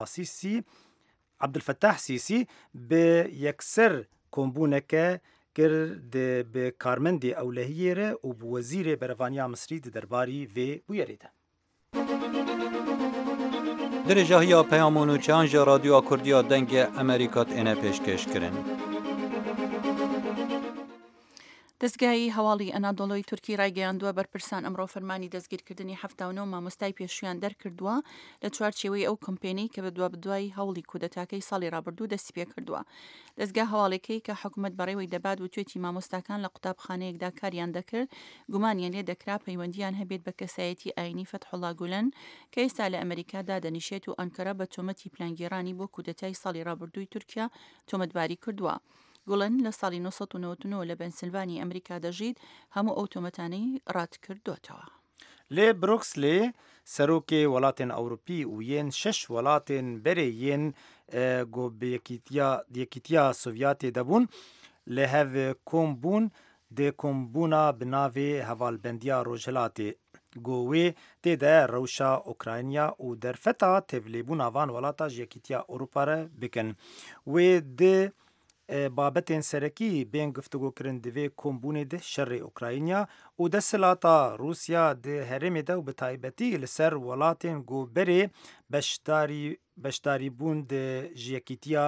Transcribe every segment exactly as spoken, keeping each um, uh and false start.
سیسی عبدالفتاح سیسی به یکسر کۆمبوونەکە کرد به کارمەندی ئەولەهیێرە و وەزیرێ بەرەڤانیا مصری دەرباری vê bûyerê de. Dirêjahiya peyamên û çeyan ji Radyoya Kurdiya Dengê Amerîka têne pêşkêşkirin. دەستگای هەواڵی ئەنادۆڵۆی تورکی ڕایگەیاندووە بەرپرسان ئەمڕۆ فەرمانی دەستگیرکردنی هەفتە و نۆ مامۆستای پێشویان دەرکردووە لە چوارچێوەی ئەو کۆمپێنی کە بە دوابدوای هەوڵی کودەتاکەی ساڵی ڕابردوو دەستی پێ کردووە. دەستگا هەواڵێکەی کە حکوومەت بەڕێوەی دەبات و توێتی مامۆستاکان لە قوتابخانەیەکدا کاریان دەکرد گومانیان لێ دەکرا پەیوەندیان هەبێت بە کەسایەتی ئاینی فەتحوڵا گولەن کە ئێستا لە ئەمریکادا دەنیشێت و ئەنکەرە بە تۆمەتی پلانگیرانی بۆ کودەتای ساڵی ڕابردووی تورکیا تۆمەتباری کردووە. گوڵن لە ساڵی نۆ سەد و نۆ نۆ لە پەنسیلڤانی ئەمریکا دەژید هەموو ئەو تۆمەتانەی ڕات کردوتەوە. لێ بروکسلێ سەرۆکێ وڵاتên ئەوروپی و یەن شەش وڵاتên berê yên یەکیتیا سۆڤیاتê debûn li hev kômbûn dê kômbûna bi navê hevalbendiya Rojhilatê got wê tê de rewşa Ukrayna û derfeta tevlîbûna van welata ji Yekîtiya Ewropa re bikin. Wê di بابەتên serekî bên guftugûkirin divê kômbûnê de şerê Ukrayna û desthilata Rûsya di herêmê de û bi taybetî li ser welatên goberê beşdarî beşdarîbûn di ji Yekîtiya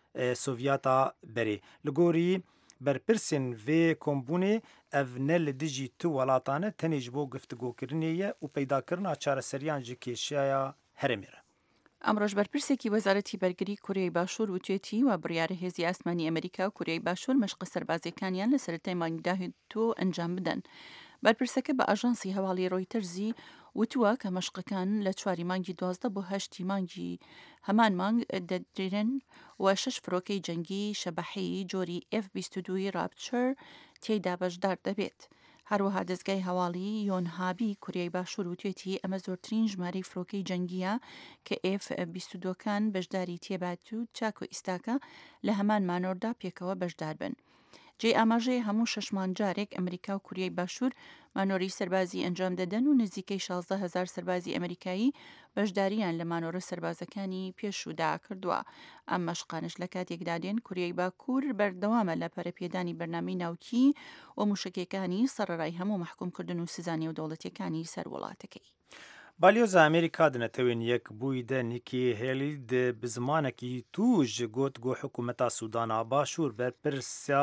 Sovyeta berê. Li gorî berpirsên vê kômbûnê ev ne li dijî tu welatan e tenê ji bo guftugûkirinê ye û peydakirina çareseriyan ji kêşaya herêmê re. ئەمڕۆژ بەرپرسێکی وەزارەتی بەرگری کورێی باشوور وتێتی و بڕیارە هێزی ئاسمانی ئەمریکا و کورێی باشوور مەشقە سەربازەکانیان لە سەرەتای مانگداهێتۆ ئەنجام بدەن. بەرپرسەکە بە ئاژانسی هەواڵی ڕۆیتەرزی وتووە کە مەشقەکان لە چواری مانگی دوازدە بۆ هەشتی مانگی هەمان مانگ دەدرێن و شەش فڕۆکەی جەنگی شەبەحەیی جۆری ئێف بیست و دوو ڕابچەر تێیدا بەشدار دەبێت. هەروەها دەستگای هەواڵی یۆنهابی کوریای باشوور وتێتی ئەمە زۆرترین ژمارەی فڕۆکەی جەنگیە کە ئێف بیست و دووەکان بەشداری تێبات و چاک و ئیستاکە لە هەمان مانۆردا پێکەوە بەشدار بن. جێ ئاماژەی هەموو شەشمان جارێک ئەمریکا و کوریای باشوور مانۆری سەربازی ئەنجام دەدەن و نزیکەی شازدە هەزار سەربازی ئەمریکایی بەشداریان لە مانۆرە سەربازەکانی پێشودا کردووە. ئەم مەشقانش لە کاتێکدا دێن کوریای باکوور بەردەوامە لە پەرەپێدانی بەرنامەی ناوکی و موشکەکانی سەرەڕای هەموو محکومکردن و سزانی و دەوڵەتیەکانی سەر وڵاتەکەی. بالیۆزا ئەمریکا دنەتەوێن یەک بووی دە نیکی هێلی bi zimanekî tûj got got hikûmeta Sûdana Başûr berpirsa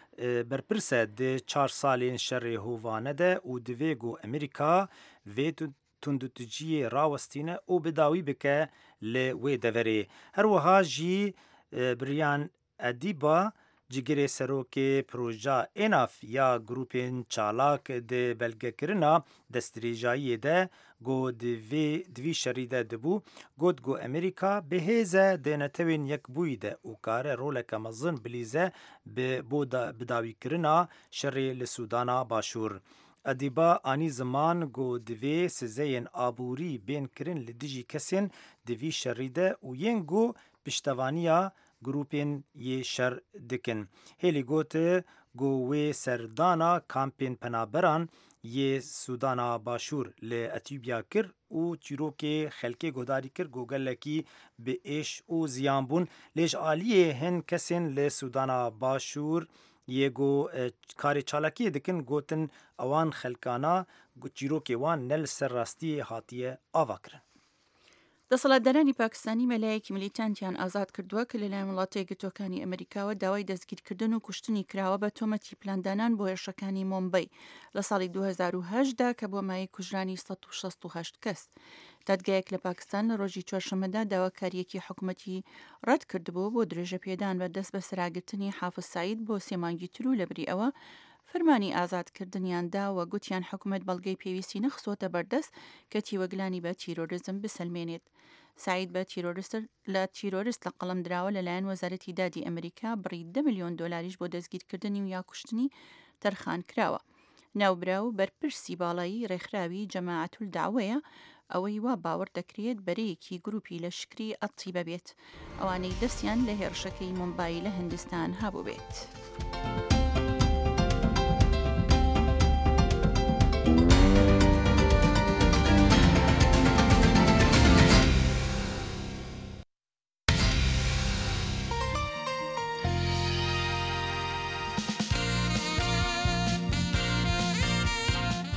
berpirse di çar salên şerê hovane de û divê got Amerîka vê tundutciyê rawestîne û bi dawî bike li wê deverê. Her wiha jî biriyan Edîba cigirê serokê proja ênaf ya grûpên çalak di belgekirina destdirêjayiyê de got divê divî şerî de dibû got got Amerîka bihêze dê netewên yekbûyî de û kare roleke mezin bilîze bi bo bidawîkirina şerê li Sûdana Başûr. Edîba anî ziman got divê sizeyên aborî bên kirin li dijî kesên divî şerî de û yên got piştevaniya grûpên yê şer dikin. Hêlî gote got wê serdana kampên penaberan yê Sûdana Başûr li Etîopya kir û çîrokê xelkê guhdarî kir got gelekî bi êş û ziyan bûn. Lê ji aliyê hin kesên li Sûdana Başûr yê got karê çalakiyê dikin gotin ewan xelkana çîrokê wan ne li ser rastiyê hatiye ava kirin. دەسەڵاتدارانی پاکستانی مەلایەکی ملیتانتیان ئازاد کردووە کە لەلایەن وڵاتە یەکگرتووەکانی ئەمریکاوە داوای دەستگیرکردن و کوشتنی کراوە بە تۆمەتی پلاندانان بۆ هێرشەکانی مۆمبەی لە ساڵی دوو هەزار و هەشتدا کە بۆ مایەی کوژرانی سەد و شەست و هەشت کەس. دادگایەک لە پاکستان لە ڕۆژی چوارشەممەدا داواکاریەکی حکوومەتی ڕەت کردبوو بۆ درێژە پێدان بە دەست بە سەراگرتنی حافز سعید بۆ سێ مانگی تر و لەبری ئەوە فەرمانی ئازادکردنیاندا و گوتیان حکوومەت بەڵگەی پێویستی نەخسۆتە بەردەست کە تیوەگلانی بە تیرۆریزم بسەلمێنێت. سعید بە تیرۆریست لە تیرۆریست لە قەڵم دراوە لەلایەن وەزارەتی دادی ئەمریکا بڕی دە ملیۆن دۆلاریش بۆ دەستگیرکردنی و یا کوشتنی تەرخان کراوە. ناوبرا و بەرپرسی باڵایی ڕێکخراوی جەماعەتول داوەیە ئەوەی وا باوەڕ دەکرێت بەرەیەکی گروپی لەشکری ئەتیبە بێت ئەوانەی دەستیان لە هێرشەکەی مۆمبای لە هندستان هەبوو بێت.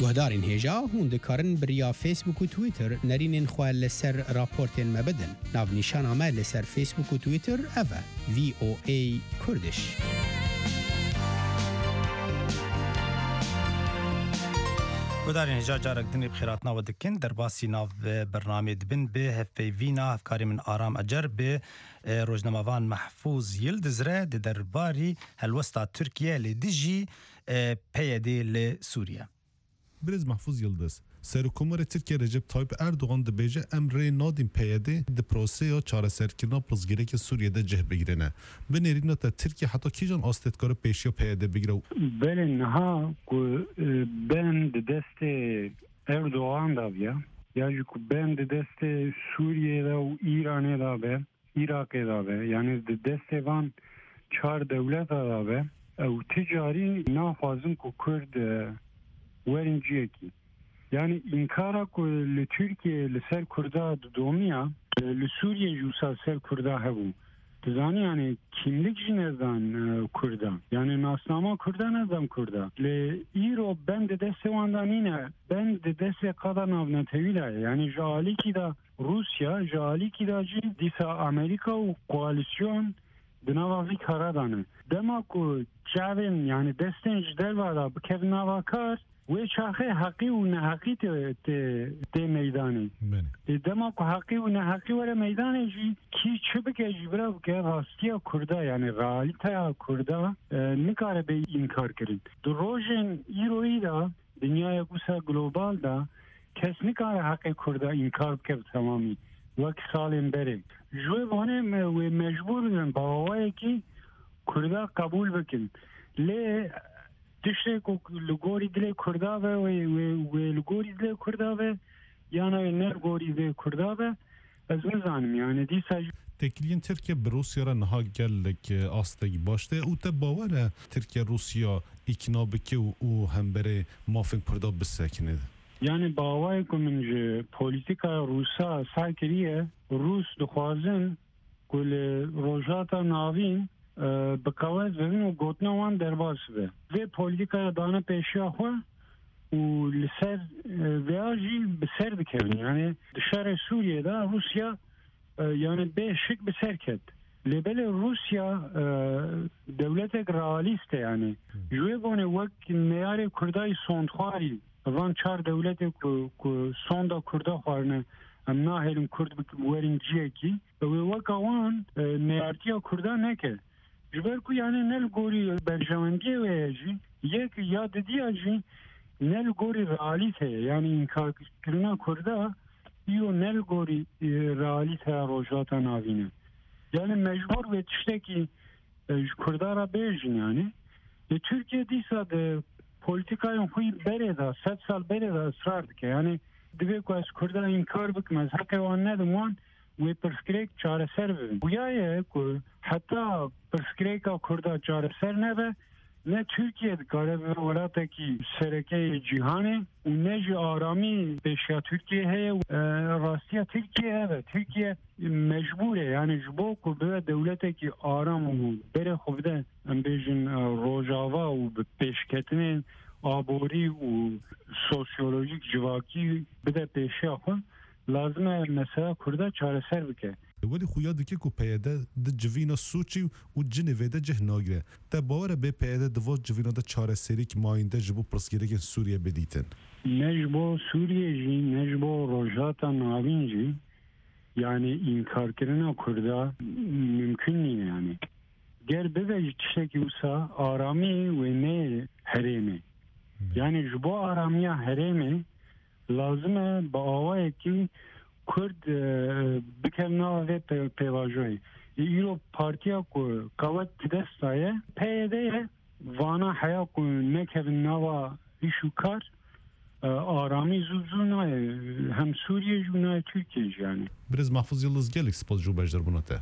گهدارین هجا هون دکارن بریا فیسبوک و تویتر نرینین خواه لسر راپورتین مبدن. ناو نیشان آمه لسر فیسبوک و تویتر اوه وی او ای کردش. گودارین هجا جارک دنی بخیرات ناو دکن در باسی ناو برنامه دبن به هفته وینا هفکاری من آرام اجر به روزنامه‌وان محفوظ یلدزره در باری هلوستا ترکیه لدیجی پیاده لسوریه. برز محفوظ یلدز سرکومر ترکیه رجب طایب اردوغان دبیجه امر نادیم پیاده د پروسه یا چاره سرکرنا پلزگیره که سوریه ده جه بگیرنه به نرینا تا ترکیه حتی کی جان آستدکار پیشیا پیاده بگیره بله نها بند دست اردوغان دا بیا یا جو بند دست سوریه دا و ایران دا به عراق دا به یعنی دست وان چهار دولت دا به او تجاری نافازم که کرد ورنجیه کی yani inkara ku li Türkiye li ser Kurda domiya li Suriye jusa ser Kurda hebu. Tizani yani kimlik jinezdan Kurda. Yani nasnama Kurda nezam Kurda. Li İro ben de deste vandanine ben de deste kadar navne tevila. Yani jali ki da Rusya, jali ki da ji disa Amerika u koalisyon dinavavi karadane. Dema ku çavin yani desten jder vada bikev navakar و چاخه حقی و نه حقی ته ته میدانی دما کو حقی و نه حقی ور میدانی جی کی چه بگه جی برا که راستیا کردا یعنی رالیتا کردا نکاره به انکار کرد دروژن ایروی دا دنیای کوسا گلوبال دا کس نکاره حق کردا انکار کرد تمامی وقت سالم بره جو وانه مجبور باوای کی کردا قبول بکن ل تشته کو لګوري د کوردا و و لګوري د کوردا و یا نه نه لګوري د کوردا و از نظام یعنی دی ساج تکلین ترکیه به روسیه را نها گلک آستگی باشته او ته باوره ترکیه روسیا اکنا بکه او هم بره مافن پردا بسکنه یعنی باوای کومنج پولیتیکا روسا ساکریه روس دخوازن کل روجاتا ناوین بکاوز ببین و گوتنوان درباس به و پولیتیکا دانه پیشیا خو و لسر ویاجی بسر بکرن یعنی دشار سوریه دا روسیا یعنی به شک بسر کد لبل روسیا دولت گرالیسته یعنی جوی بونه وقت میار کردای سوندخواری وان چار دولت که سوندا کردا خوارنه ام ناهلم کرد بورین جیه کی و وقت وان میارتیا کردا نکه جبر کو یعنی نل گوری برجمندی ویجی یک یاد دیاجی نل گوری رالیته یعنی انکار کرنا کرده یو نل گوری رالیته روجاتا ناوینه یعنی مجبور به تشته کی کرده را بیجین یعنی ترکیه دیسا ده پولیتیکای خوی بره دا ست سال بره دا اصرار دکه یعنی دوی که از کرده انکار بکم از حق وان ندموان و پرسکریک چاره سر ببین گویایه که حتی پرسکریک کرده چاره سر نبه نه ترکیه دکاره به ولاته که سرکه جیهانه و نه جی آرامی پیشیا ترکیه هیه و راستیا ترکیه هیه ترکیه مجبوره یعنی جبو که به دولته که آرام و بره خوبده ام بیجن روژاوا و پیشکتنه آبوری و سوسیولوژیک جواکی بده پیشیا خون لازمه مثلا کرده چاره سر بکه ولی خویا دکه کو پیاده د جوینا سوچی و جنوی ده جه ناگره تا باور به پیاده دو جوینا ده چاره سری که ماینده جبو پرسگیره که سوریه بدیتن نجبو سوریه جی نجبو روجاتا ناوین جی یعنی انکار کردن کرده ممکن نیه یعنی گر بوجه تشتکی اوسا آرامی و نه حریمه یعنی جبو آرامی حریمه لازمه با آوائه که کرد بکرنا و پیواجوی ایرو پارتیا که قوت دست آیه پیده وانا حیا که نکهن نوا ایشو کار آرامی زوزو نای هم سوریه جو نای ترکیه جانی برز محفوظ یلدز گلک سپاس جو بجدر بوناته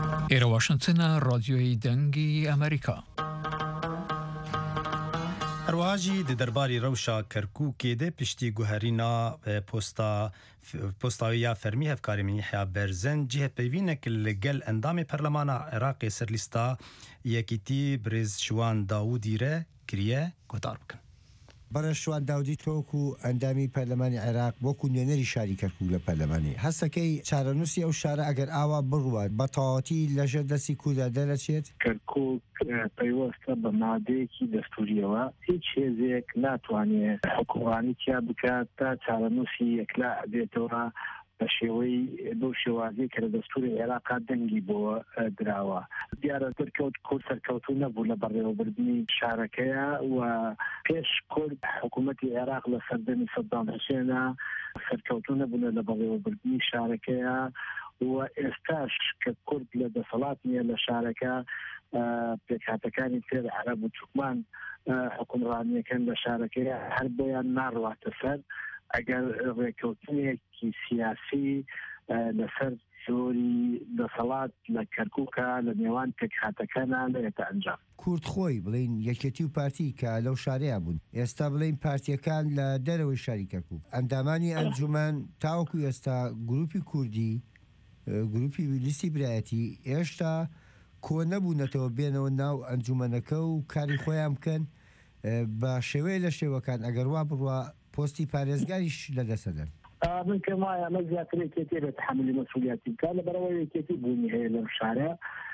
ایرو واشنگتن رادیوی دنگی امریکا هەروەهاژی di derbarî rewşa Kerkûkê de piştî guherîna posta postawiya fermî hevkarî Yahya Berzen cihpeyvînek li gel endamê Perlemana Iraqê ser lîsta Yekîtî Birêz Şiwan Dawudî re kiriye guhdar bikin. بەرە شوان داودی تۆک و ئەندامی پەرلەمانی عێراق وەکو نوێنەری شاری کەرکووک لە پەرلەمانی هەستەکەی چارەنووسی ئەو شارە ئەگەر ئاوا بڕوات بە تەواوەتی لەژێر دەستی کووردا دەرەچێت کەرکووک پەیوەستە بە مادەیەکی دەستوریەوە هیچ هێزێک ناتوانێت حکومڕانی تیا بکات تا چارەنووسی یەکلا بێتەوە بە شێوەی بۆ شێوازی کە لە دەستوری عێراقا دەنگی بۆ دراوە دیارە دەرکەوت کورد سەرکەوتوو نەبوو لە بەڕێوەبردننی شارەکەیە و پێش کورد حکوومەتی عێراق لە سەردەمی سەدام حوسێنە سەرکەوتوو نەبوون لە بەڕێوەبردننی شارەکەیە و ئێستاش کە کورد لە دەسەڵات نیە لە شارەکە پێکهاتەکانی تێر عەرەب و توکمان حکومڕانیەکەن لە شارەکەیە هەر بۆیان ناڕواتە سەر ئەگەر ڕێکەوتنێکی سیاسی لەسەر زۆری دەسەڵات لە کەرکووکە لە نێوان پێکهاتەکانە لێتە ئەنجام کورد خۆی بڵین یەکێتی و پارتی کە لەو شارەیە بوون ئێستا بڵین پارتیەکان لە دەرەوەی شاری کەرکووک ئەندامانی ئەنجومەن تاوەکو ئێستا گروپی کوردی گروپی لیستی برایەتی ئێشتا کۆ نەبوونەتەوە بێنەوە ناو ئەنجومەنەکە و کاری خۆیان بکەن بە شێوەیە لە شێوەکان ئەگەر وا بڕوا پۆستی پارێزگاریش لەدەسەدەن من کە وایە ئەمە زیاتر یەکێتی بە تحملی مەسئولیەتی بکات لەبەرەوەی یەکێتی بوونی هەیە لەم شارە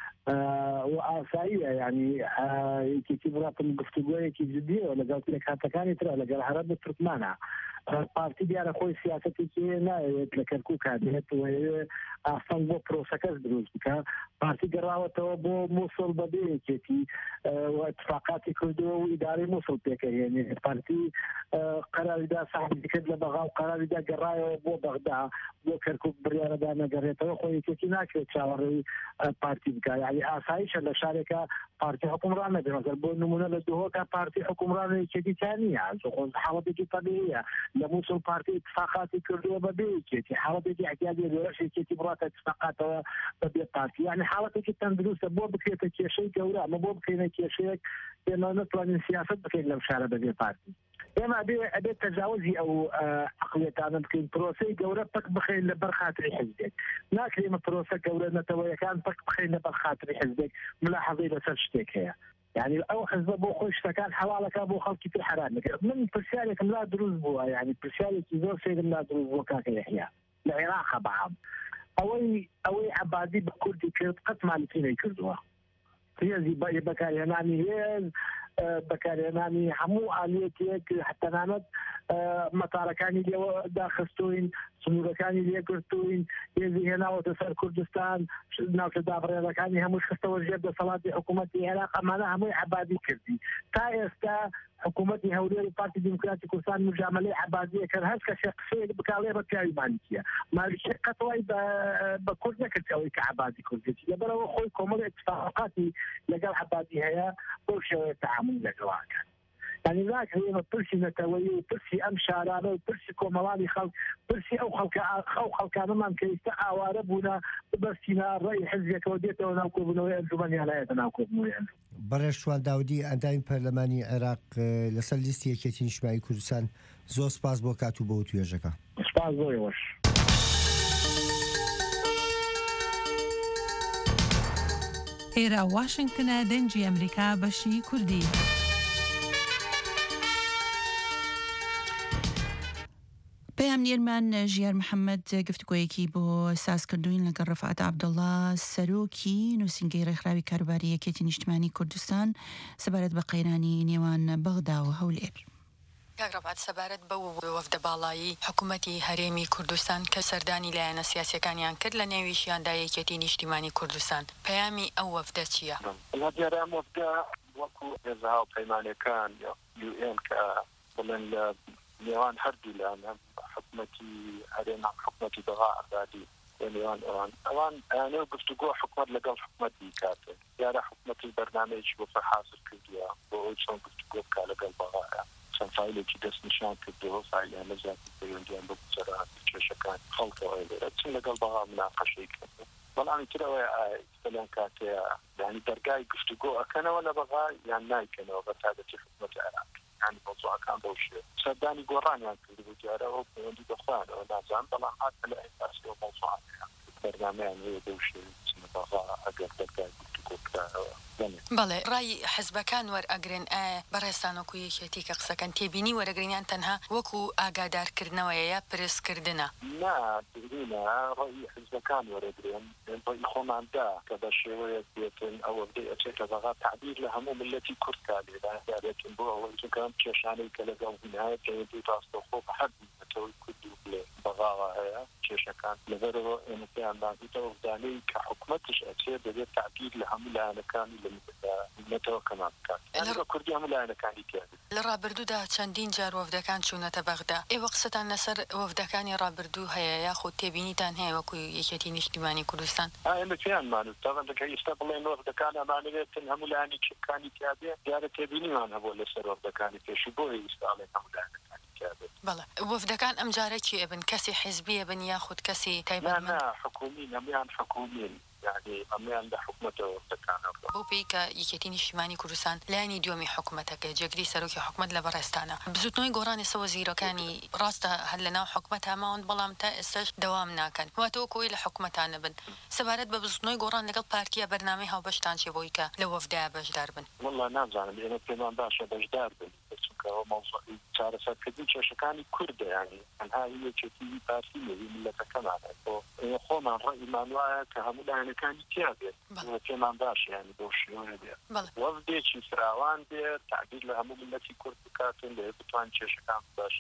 و ئاساییە یعنی یەکێتی بڕاتن گفتوگۆیەکی جدیەوە لەگەڵ پێکهاتەکانی ترە لەگەڵ عەرەب و تورکمانە پارتی دیارە خۆی سیاسەتێکی نایەوێت لە کەرکووک دێت و ئاسان بۆ پرۆسەکەس دروست بکە پارتی گەڕاوەتەوە بۆ مووسڵ بەبێ یەکێتی و اتفاقاتی کردووە و ئیدارەی مووسڵ پێکەهێنێت پارتی قەراریدا ساحبی کرد لە بەغا و قەراریدا گەڕایەوە بۆ بەغدا بۆ کەرکووک بڕیارەدا نەگەڕێتەوە خۆی یەکێتی ناکرێت چاوەڕێی پارتی بکە یعنی ئاساییشە لە شارێکە پارتی حکومڕان نەبێت مەسەڵەن بۆ نمونە لە دهۆکە پارتی حکومڕان یەکێتی نییە حاڵەتێکی تەبیعیە لە مووسڵ پارتی اتفاقاتی کردووە بەبێ یەکێتی حاڵەتێکی احتیاجی لەش یەکێتی بڕاتە اتفاقاتەوە بەبێ پارتی یعنی حاڵەتێکی تەندروستە بۆ بکرێتە کێشەی گەورە ئەمە بۆ بکەینە کێشەیەک ئێمە نەتوانین سیاست بکەین لەم شارە بەبێ پارتی ئێمە ئەبێت تەجاوزی ئەو عەقڵیەتانە بکەین پرۆسەی گەورە پەک بخەین لەبەر خاتری حیزبێک ناکرێمە پرۆسە گەورە نەتەوەیەکان پەک بخەین لەبەر خاتری حیزبێک ملاحەزەی لەسەر شتێک هەیە يعني ئەو حزبە بۆ خۆی شتەکان حواڵەکە بۆ خەڵکی تر حرام نەکرد من پرسیارێکم لا دروست بووە يعني پرسیارێکی زۆر سێرم لا دروست بۆ کاکە یەحیا لە عێراقە بەعام ئەوەی ئەوەی عەبادی بە کوردی کرد قەت مالیکی نەیکردووە هێزی بەکارهێنانی هێز بەکارهێنانی هەموو ئالێتێک تەنانەت مەتارەکانی لێوە داخستوین سنوورەکانی لێگرتوین هێزی هێناوەتە سەر کوردستان ناوچە دابڕێنەکانی هەموو خستەوە ژێر دەسەڵاتی حکوومەتی عێراق ئەمانە هەمووی عەبادی کردی تا ئێستا حکوومەتی هەولێر و پارتی دیموکراتی کوردستان مجاملەی عەبادیە کرد هەر کەسێک قسەیەک بکاڵێ بە پیاوی مالکیە مالکی قەتوای بە کورد نەکرد ئەوەی کە عەبادی کوردێتی لەبەرەوە خۆی کۆمەڵ اتفاقاتی لەگەڵ عەبادی هەیە بۆ شێوەیە تەعامل لەگەڵاکە يعني ذاك هي برسي نتوي برسي أم شارع برسي كومالاني خلق برسي أو خلق أو خلق أنا ما كيستا أواربنا برسينا رأي حزبك وديته وناكوبنا وينجمني على هذا ناكوبنا بەڕێز شوان داودی ئەندامی پەرلەمانی عێراق لەسەر لیستی یەکێتی نیشتیمایی کوردستان زۆر سپاس بۆ کات و بۆ توێژەکە سپاس زۆر باش ئێرە واشنگتنە دەنگی ئەمریکا بەشی کوردی پەیامنێرمان ژیار محەممەد گفتگۆیەکی بۆ سازکردوین لەگەڵ ڕەفعات عەبدوڵڵا سەرۆکی نووسینگەی ڕێکخراوی کاروباری یەکێتی نیشتیمانی کوردستان سەبارەت بە قەیرانی نێوان بەغدا و هەولێر. کاگڕەفعات سەبارەت بە وەفدە باڵایی حکوومەتی هەرێمی کوردستان کە سەردانی لایەنە سیاسیەکانیان کرد لە نێویشیاندا یەکێتی نیشتیمانی کوردستان پەیامی ئەو وەفدە چییە؟ دیارە وەفدە وەکو هێزەها و پەیمانەکان یو ئێن کە بڵێن لە نێوان هەردوو لایەن حکوومەتی هەرێم حکوومەتی بەغا ئازادی نێوان ئەوان ئەوان ئەیانەوە گفتوگۆ حکوومەت لەگەڵ حکوومەتی کاتێ دیارە حکوومەتی بەرنامەیەکی بۆ حاصل کردووە بۆ ئەوی چۆن گفتوگۆ بکات لەگەڵ بەغایە چەند فایلێکی دەست نیشان کردەوە فایلانە زیاتر پەیوەندیان بە گوزەرانی کێشەکان خەڵکەوە لێرە چون لەگەڵ بەغا مناقەشەی کردن بەڵامی ترەوەی ئەوەیە کاتەیە یعنی دەرگای گفتوگۆ ئەکەنەوە لە بەغا یان نایکەنەوە بە تایبەتی حکوومەتی عێراق يعني موضوع كان بوشي صدقني قراني عن كل وجاره وبيندي دخان ولا زعم طبعا حتى لا اساس موضوع برنامج يعني بوشي سنبغى اقدر تلقى بەڵێ ڕای حزبەکان وەرئەگرن ئایا بەڕێستانۆکو یەکێتی کە قسەکەن تێبینی وەرەگرینیان تەنها وەکو ئاگادارکردنەوەیە یا پرسکردنە نا بگرینە ڕای حزبەکان وەرەگرن ڕای خۆماندا کە بە شێوەیە بێتن ئەوە بدەی ئەچێتە بەغا تعبیر لە هەموو ملەتی کورد لێدا دارێتن بۆ ئەوەی کەم کێشانەی کە لەگەڵ بینایەت کەوێتی ڕاستەخۆ بە هەر بێتەوەی کورد و بڵێ بەغاوە هەیە کێشەکان لەبەرەوە ئێمەپیان داگیتەوە بدانەی کە حکومەتش ئەچێت دەبێت تعبیر لە هەموو لایەنەکانی لەمەتەوە کەمان بکات لە کوردی هەموو لایەنەکانی کرد لە ڕابردوودا چەندین جار وەفدەکان چوونەتە بەغدا ئێوە قسەتان لەسەر وەفدەکانی ڕابردوو هەیە یاخود تێبینیتان هەیە وەکو یەکێتی نیشتیمانی کوردستان ئێمە پێیانمانوت تاوان دەکە ئێستا بڵێن وەفدەکان ئەمانەوێتن هەموو لایەنی چەکانی کابێ دیارە تێبینیمان هەبوو لەسەر وەفدەکانی پێشی بۆ ئێستاڵێن هەموو لایەنەکانی بەڵێ وەفدەکان ئەم جارە چی ئەبن کەسی حیزبیە بن یاخود کەسی تایبەتمەند نا حکومی هەمویان حکومین يعني أميان لحكومته وتكانه بۆ پێی کە یەکێتی نیشتیمانی کوردستان لایانی دووەمی حکوومەتەکە جێگری سەرۆکی حکوومەت لە بەڕێستانە بزوتنەوەی گۆڕانی سەوە زیرەکانی ڕاستە هەر لەناو حکوومەت هەماوەند بەڵام تا ئێستاش دەوام ناکەن واتەوە کۆی لە حکوومەتانە بن سەبارەت بە بزوتنەوەی گۆڕان لەگەڵ پارتیە بەرنامەی هاوبەشتان چێ بۆی کە لە وەفدایە بەشدار بن والله نازانم ئێمە پێمان باشە بەشدار بن چونکەوە مەوزوعی چارەسەرکردنی کێشەکانی کوردە یعنی تەنها یەکێتی پارتی نەوی ملەتەکەمانە بۆ خۆمان ڕەئیمان وایە کە هەموو لایەنەکانی تیا بێت پێمان باشە یعنی بۆ شێوەیە بێت وەفدێکی فراوان بێت تعبیر لە هەموو ملەتی کورد بکاتن لێ بتوان کێشەکان باش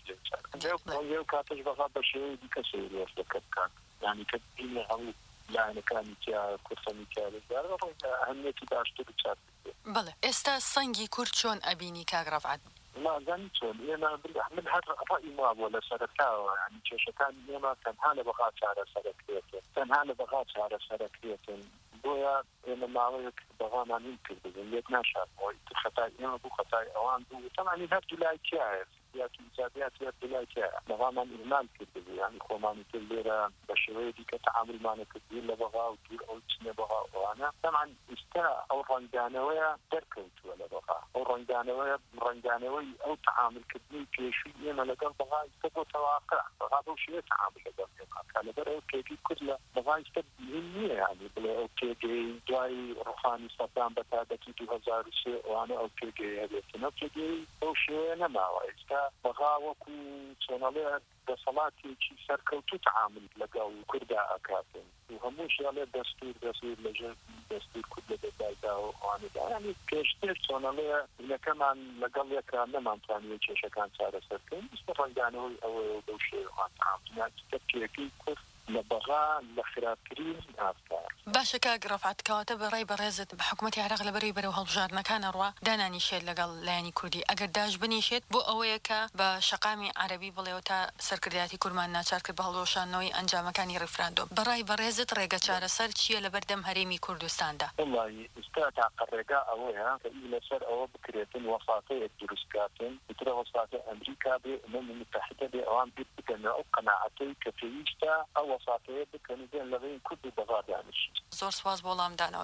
لێ کاتەش بەغا بە شێوەی دیکە سەیری وەفدەکە بکات یعنی کە بینە هەموو لایەنەکانی تیا کوردستانی تیا بێت ئەهەمیەتی باشتر بچات بەڵێ ئێستا سەنگی کورد چۆن ئەبینی کاک ڕەفعەت نازانی چۆن ئێمە من هەر ڕەئی مابووە لە سەرەتاوە ینی کێشەکانی ئێمە تەنها لە بەغا چارەسەرەکرێتن تەنها لە بەغا چارەسەرەکرێتن بۆیە ئێمە ماوەیەک بەغامان هین کردبن لێک ناشارەوەی خەتای ئێمە بوو خەتای ئەوان بوو تەمانی هەردوو لای تایە سیاسی ئیجابیات لای تایە بەغامان ئیمال کردبوو ینی خۆمانی تر لێرە بە شێوەیە دیکە تەعاملمانە کردبوو لە بەغا و دوور ئەو چنە بەغا ئەوانە تەمان ئێستا ئەو ڕەنگدانەوەیە دەرکەوتووە لە بەغا ئەو ڕەنگدانەوەیە ڕەنگدانەوەی ئەو تعاملکردنی پێشووی ئێمە لەگەڵ بەغا ئێستا بۆ تەواقع بەغا بەو شێوەیە تعامل لەگەڵ ئێمە لەبەر ئەو پێگەی کورد لە بەغا ئێستا مهم نییە ینی بڵێ ئەو پێگەی دوای ڕوحانی سەدام بە تابەتی دوو هەزار و سێ ئەوانە ئەو پێگەی هەبێتن ئەو پێگەی ئەو شێوەیە نەماوە ئێستا بەغا وەکو چۆنەڵێ دەسەڵاتێکی سەرکەوتوو تعامل لەگەڵ کوردا ئەکاتن و هەمووشیاڵێ دەستور دەستور لەژێر دەستور کورد لە دەدایدا و ئەوانەدا ینی پێشتر چۆنەڵێ لەکەمان لەگەڵ یەکرا نەمانتوانیە کێشەکان چارەسەرکەین ئێستا ڕەنگدانەوەی ئەوەیە بەو شێوەیان تعامل پێگەی کورد لە بەغا لە خراپترین ئافکار باشە کاک ڕەفعەت کەواتە بەڕای بەڕێزت بە حکوومەتی عێراق لەبەرەوەی بەرەو هەڵبژاردنەکانە ڕوا دانانیشێت لەگەڵ لایەنی کوردی ئەگەر داش بنیشێت بۆ ئەوەیە کە بە شەقامی عەرەبی بڵێەوە تا سەرکردایەتی کورمان ناچار کرد بە هەڵۆشانەوەی ئەنجامەکانی ڕێفراندۆم بەڕای بەڕێزت ڕێگە چارەسەر چییە لە بەردەم هەرێمی کوردستاندا والله ئێستا تاقە ڕێگا ئەوەیە کە لەسەر ئەوە بکرێتن وەساتەیەک دروستکاتن بترە وەساتە ئەمریکا بێ ئەمەمی متحدە بێ ئەوان بیر بکەنەوە ئەو قەناعەتەی کە پێویستە ئەو وەساتەیە بکەن دێن لەبەرین کورد و بەغا دانیشت زۆر سواز بۆ وەڵامدانەوە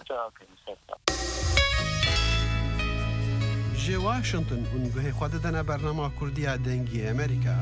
جێ واشنگتن هون گوهی خوا دەدەنە بەرنامە کوردیە دەنگی ئەمریکا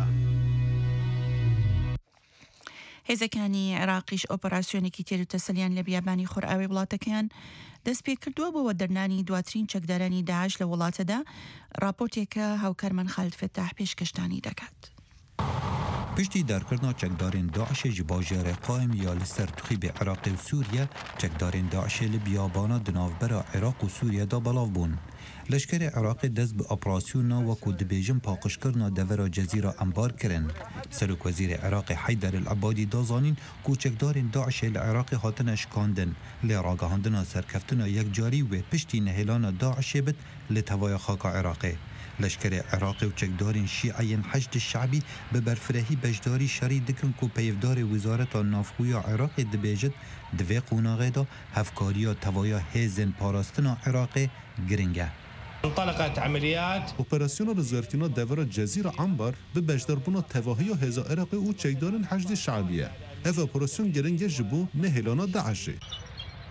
هێزەکانی عێراقیش ئۆپەراسیۆنێکی تێر و تەسەلیان لە بیابانی خۆرئاوی وڵاتەکەیان دەست پێ کردووە بۆ وەدەرنانی دواترین چەکدارانی داعش لە وڵاتەدا راپۆرتێکە هاوکارمان خالد فتاح پێشکەشتانی دەکات. پشتی دەرکردنا چەکدارên Daişê ji bajarê Qaim ya li ser Tuxîbê Iraqê û Sûriye çekdarên Daişê li biyabana di navbera Iraq û Sûriyeda belav bûn. Leşkerê Iraqê dest bi operasyona wekû dibêjin paqijkirina devera Cezîra embar kirin. Serokvezîrê Iraqê Heyder el-Ebadî da zanîn ku çekdarên Daişê li Iraqê hatine şikandin. Lê ragihandina serkeftina yekcarî wê piştî nehêlana Daişê bit li tevaya xaka Iraqê. لشکر عراقی و چکدارین شیعین حشد شعبی به برفرهی بجداری شری دکن کو پیفدار وزارت نافخوی عراق دبیجد دوی قوناغه دا هفکاریا توایا هیزن پاراستنا عراق گرنگه. انطلقت عملیات اپراسیون بزرگتینا دور جزیره عنبر به بجداربونا تواهی هزا عراقی و چکدارین حشد شعبیه. اف اپراسیون گرنگه جبو نهلانا داعشه.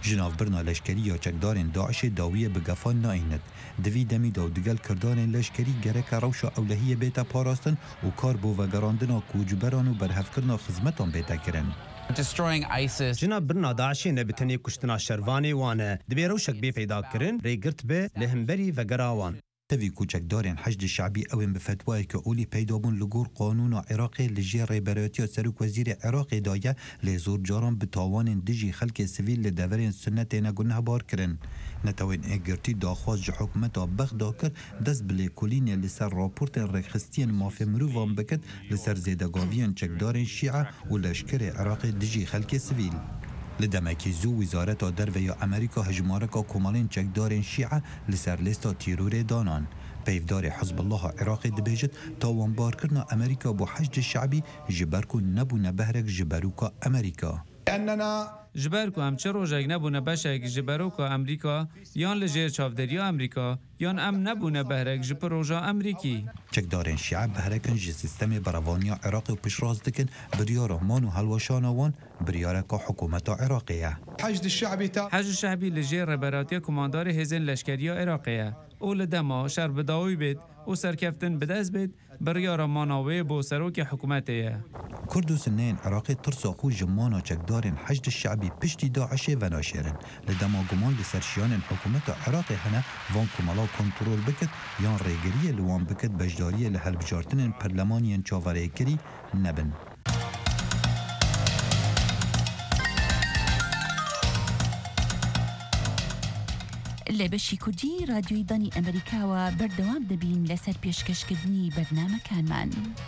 جناف برنا لشکری یا چکدارین داعش داویه بگفان ناینت دوی دمی دو دگل کردان لشکری گرک روشا اولهی بیتا پاراستن و کار بو وگراندنا کوجبران و برهف کرنا خزمتان بیتا کرن. Destroying ISIS. جناب برنا داعشی نبتنی کشتنا شروانی وانه دبی روشک بی پیدا کرن ریگرت به لهمبری وگراوان. تفي كوچکدارین حشد الشعبي اوين بفتوای که اولی پیدا بون لگور قانون عراقی لجی ریبراتیا سروک وزیر عراقی دایه لزور جاران بتاوان دجی خلق سویل لدورین سنت نگونه بار کرن نتوین اگرتی داخواز جه حکومتا بغدا کر دست بلی کلین لسر راپورت رخستین مافی مروفان بکد لسر زیدگاوین چکدارین شیعه و لشکر عراقی دجی خلق سویل لدمکی زو وزارت در و امریکا هجمارکا کمالین چکدارین شیعه لسر لیستا تیرور دانان پیفدار حزب الله عراقی دبیجت تاوان بار کرنا امریکا بو حشد الشعبی جبرکو نبو نبهرک جبروکا امریکا اننا جبرکو همچه روژک نبونه بشک جبروکا امریکا یان لجیر چافدریا امریکا یان ام نبونه بهرک جب روژا امریکی چکدارین شیعه بهرکن جی سیستم براوانیا عراقی و پیشراز دکن بریار مان و حلوشان وان بریارکا حکومت عراقیه حشد الشعبی تا حشد الشعبی لجیر ربراتی کماندار هزین لشکریا عراقیه اول دما شر بداوی بید و سرکفتن بدست بید بریار ماناوی بو سروک حکومتیه کردو سنین عراقی ترسا خو جمانا چکدارین حشد الشعبی پشتی داعشه و ناشرن لدما گمان لسرشیان حکومت عراقی هنه وان کمالا کنترول بکد یان ریگریه لوان بکد بجداریه لحل بجارتن پرلمانین چاوره کری نبن لە بەشی کوردی رادیۆی دانی ئەمریکاوە بەردەوام دەبین لەسەر پێشکەشکردنی بەرنامەکانمان.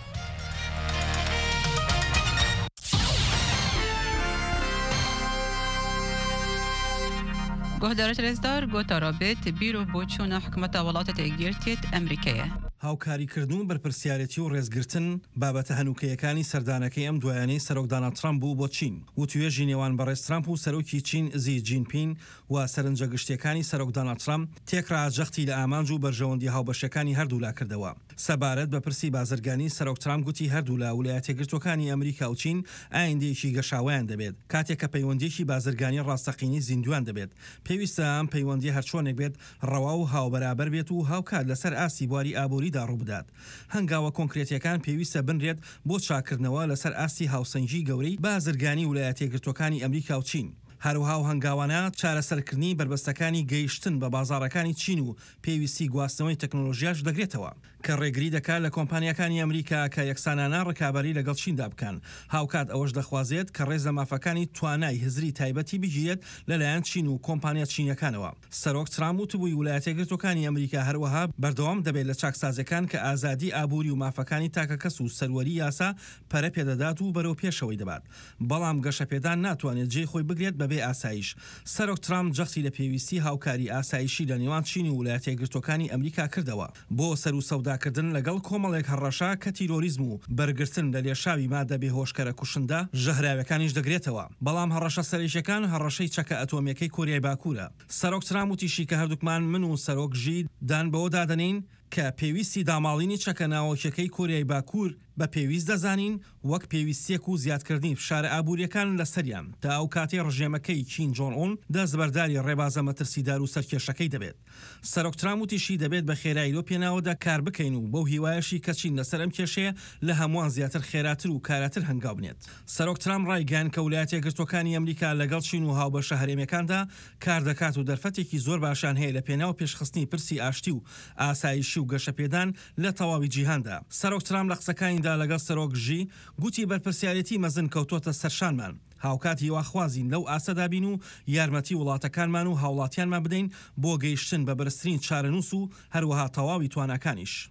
گۆهدارە رێزدار گۆتا ڕابێت بیرۆ بۆ چوونە حکومەتە وڵاتە تێگیرتێت ئەمریکایە. هاوکاریکردن بەرپرسیارەتی و ڕێزگرتن بابەتە هەنووکەیەکانی سەردانەکەی ئەم دوایانەی سەرۆک دۆناڵد ترامپ بوو بۆ چین و توێژی نێوان بەڕێز ترامپ و سەرۆکی چین زی جینپین و سەرنجە گشتیەکانی سەرۆک دۆناڵد ترامپ تێکرا جەختی لە ئامانج و بەرژەوەندی هاوبەشەکانی هەردوو لا کردەوە. سەبارەت بە پرسی بازرگانی سەرۆک ترامپ گوتی هەردوو لە ویلایەتە یەکگرتووەکانی ئەمریکا و چین ئایندەیەکی گەشاویان دەبێت کاتێک کە پەیوەندیەکی بازرگانی ڕاستەقینی زیندویان دەبێت. پێویستە ئەم پەیوەندی هەرچۆنێک بێت ڕەوا و هاوبەرابەر بێت و هاوکات لەسەر ئاسی بواری ئابووریدا ڕوو بدات. هەنگاوە کۆنکرێتیەکان پێویستە بنرێت بۆ چاکردنەوە لەسەر ئاستی هاوسەنگی گەورەی بازرگانی ویلایەتە یەکگرتووەکانی ئەمریکا و چین. هەروها و هەنگاوانە چارەسەرکردنی بربەستەکانی گەیشتن بە بازاڕەکانی چین و پێویستی گواستنەوەی تەکنۆلۆژیاش دەگرێتەوە کە ڕێگری دەکات لە کۆمپانیەکانی ئەمریکا کە یەکسانانە ڕکابەری لەگەڵ چیندا بکەن. هاوکات ئەوەش دەخوازێت کە ڕێز لە مافەکانی توانای هزری تایبەتی بگیرێت لەلایەن چین و کۆمپانیا چینیەکانەوە. سەرۆک ترامپ وتبووی ویلایەتە یەکگرتووەکانی ئەمریکا هەروەها بەردەوام دەبێت لە چاکسازەکان کە ئازادی ئابووری و مافەکانی تاکە کەس و سەروەری یاسا پەرە پێدەدات و بەرەو پێشەوەی دەبات. بەڵام گەشەپێدان ناتوانێت جێی خۆی بگرێت بەبێ ئاسایش. سەرۆک ترامپ جەختی لە پێویستی هاوکاری ئاسایشی لە نێوان چین و ویلایەتە یەکگرتووەکانی ئەمریکا کردەوە بۆ سەر و سەوداکردن لەگەڵ کۆمەڵێک هەڕەشا کە تیرۆریزم و بەرگرتن لە لێشاوی مادە بێهۆشکەرە کوشندە ژەهراوەکانیش دەگرێتەوە. بەڵام هەڕەشە سەرێکیەکان هەڕەشەی چەکە ئەتۆمیەکەی کۆریای باکوورە. سەرۆک ترامپ وتیشی کە هەردووکمان من و سەرۆک ژی دان بەوە دادەنین کە پێویستی داماڵینی چەکە ناوەکیەکەی کۆریای باکوور بە پێویست دەزانین وەک پێویستیەک و زیادکردنی فشارە ئابووریەکان لە سەریان تا ئەو کاتێ ڕژێمەکەی چین جۆن ئۆن دەستبەرداری ڕێبازە مەترسیدار و سەرکێشەکەی دەبێت. سەرۆک ترامپ وتیشی دەبێت بە خێرایی لۆ پێناوەدا کار بکەین و بەو هیوایەشی کە چین لەسەر ئەم کێشەیە لە هەمووان زیاتر خێراتر و کاراتر هەنگاو بنێت. سەرۆک ترامپ ڕایگەیاند کە ویلایەتە یەکگرتووەکانی ئەمریکا لەگەڵ چین و هاوبەشە هەرێمیەکاندا کار دەکات و دەرفەتێکی زۆر باشان هەیە لە پێناو پێشخستنی پرسی ئاشتی و ئاسایشی و گەشەپێدان لە تەواوی جیهاندا. سەرۆک ترامپ لە قسەکانیدا لەگەڵ سەرۆک ژی گوتی بەرپرسیارەتی مەزن کەوتۆتە سەرشانمان. هاوکات هیواخوازین لەو ئاسەدابین و یارمەتی وڵاتەکانمان و هاوڵاتیانمان بدەین بۆ گەیشتن بە بەرزترین چارەنووس و هەروەها تەواوی تواناکانیش.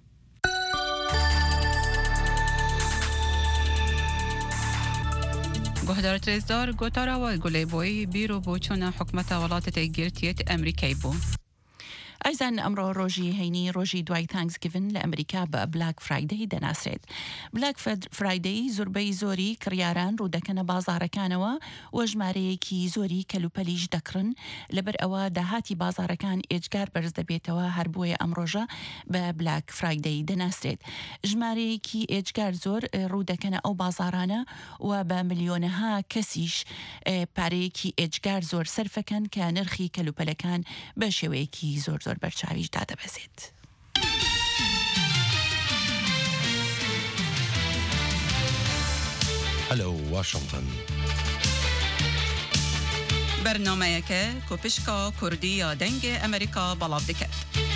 گۆهدارە رێزدار گۆتاراوە گولەی بۆی بیرۆ بۆ چوونە حکومەتە وڵاتە تێگیرتێت ئەمریکای بوو. ئایزان ئەمڕۆ ڕۆژی هەینی ڕۆژی دوای تانکسگیڤن لە ئەمریکا بە بلاک فرایدەی دەناسرێت. بلاک فرایدەی زۆربەی زۆری کڕیاران ڕوودەکەنە بازارەکانەوە و ژمارەیەکی زۆری کەلوپەلیش دەکڕن لەبەر ئەوە داهاتی بازارەکان ئێجگار بەرز دەبێتەوە هەر بۆیە ئەمڕۆژە بە بلاک فرایدەی دەناسرێت. ژمارەیەکی ئێجگار زۆر ڕوودەکەنە ئەو بازارانە و بە ملیۆنەها کەسیش پارەیەکی ئێجگار زۆر سەرفەکەن کە نرخی کەلوپەلەکان بە شێوەیەکی زۆر زۆر بەرچاویشدا دەبەزێت. هەلو واشنگتن بەرنامەیەکە کۆپشکا کوردی یا دەنگە ئەمریکا بەڵاو دەکات.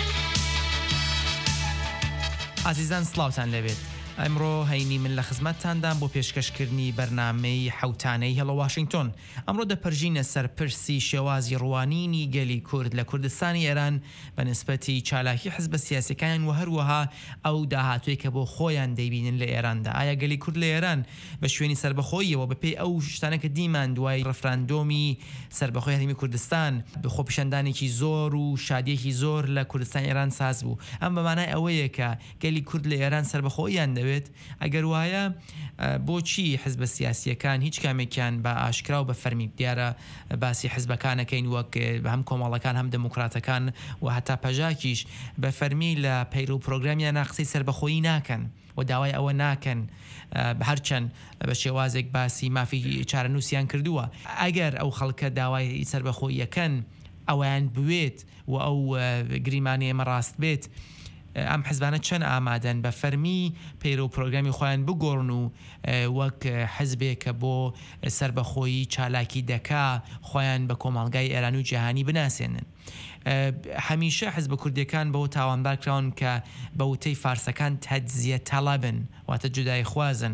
عزیزان سڵاوتان لەبێت. ئەمڕۆ هەینی من لە خزمەتتاندان بۆ پێشکەشکردنی بەرنامەی حەوتانەی هەڵە واشنگتن. ئەمڕۆ دەپەرژینە سەرپرسی شێوازی ڕوانینی گەلی کورد لە کوردستانی ئێران بە نسبەتی چالاکی حزبە سیاسیەکان و هەروەها ئەو داهاتوی کە بۆ خۆیان دەیبینن لە ئێراندا. ئایا گەلی کورد لە ئێران بە شوێنی سربەخۆیەوە بەپێی ئەو شتانەکە دیمان دوای ڕەفراندۆمی سربەخۆی هەرێمی کوردستان بخۆ پیشەندانێکی زۆر و شادیەکی زۆر لە کوردستان ئێران ساز بوو. ئەم بەمانای ئەوەیە کە گەلی کورد لە ئێران سربەخۆییان دەوێت. ئەگەر وایە بۆچی حزبە سیاسیەکان هیچ کامێکیان بە ئاشکرا و بە فەرمی دیارە باسی حزبەکانەکەین وەک هەم کۆمەڵەکان هەم دموکراتەکان و هەتا پەژاکیش بە فەرمی لە پەیرە و پرۆگرامیان قسەی سربەخۆیی ناکەن و داوای ئەوە ناکەن بە هەرچەند بە شێوازێک باسی مافی چارەنووسیان کردووە. ئەگەر ئەو خەڵکە داوای سربەخۆیەکەن ئەویان بوێت و ئەو گریمانی ئێمە ڕاست بێت، ئەم حزبانە چەند ئامادەن بە فەرمی پەیرە و پرۆگرامی خۆیان بگۆڕن و وەک حزبێکە بۆ سربەخۆیی چالاکی دەکا خۆیان بە کۆمەڵگای ئێران و جیهانی بناسێنن. هەمیشە حزب کوردیەکان بەو تاوانبار کراون کە بە وتەی فارسەکان تەجزیە تەڵەبن، واتە جودای خوازن.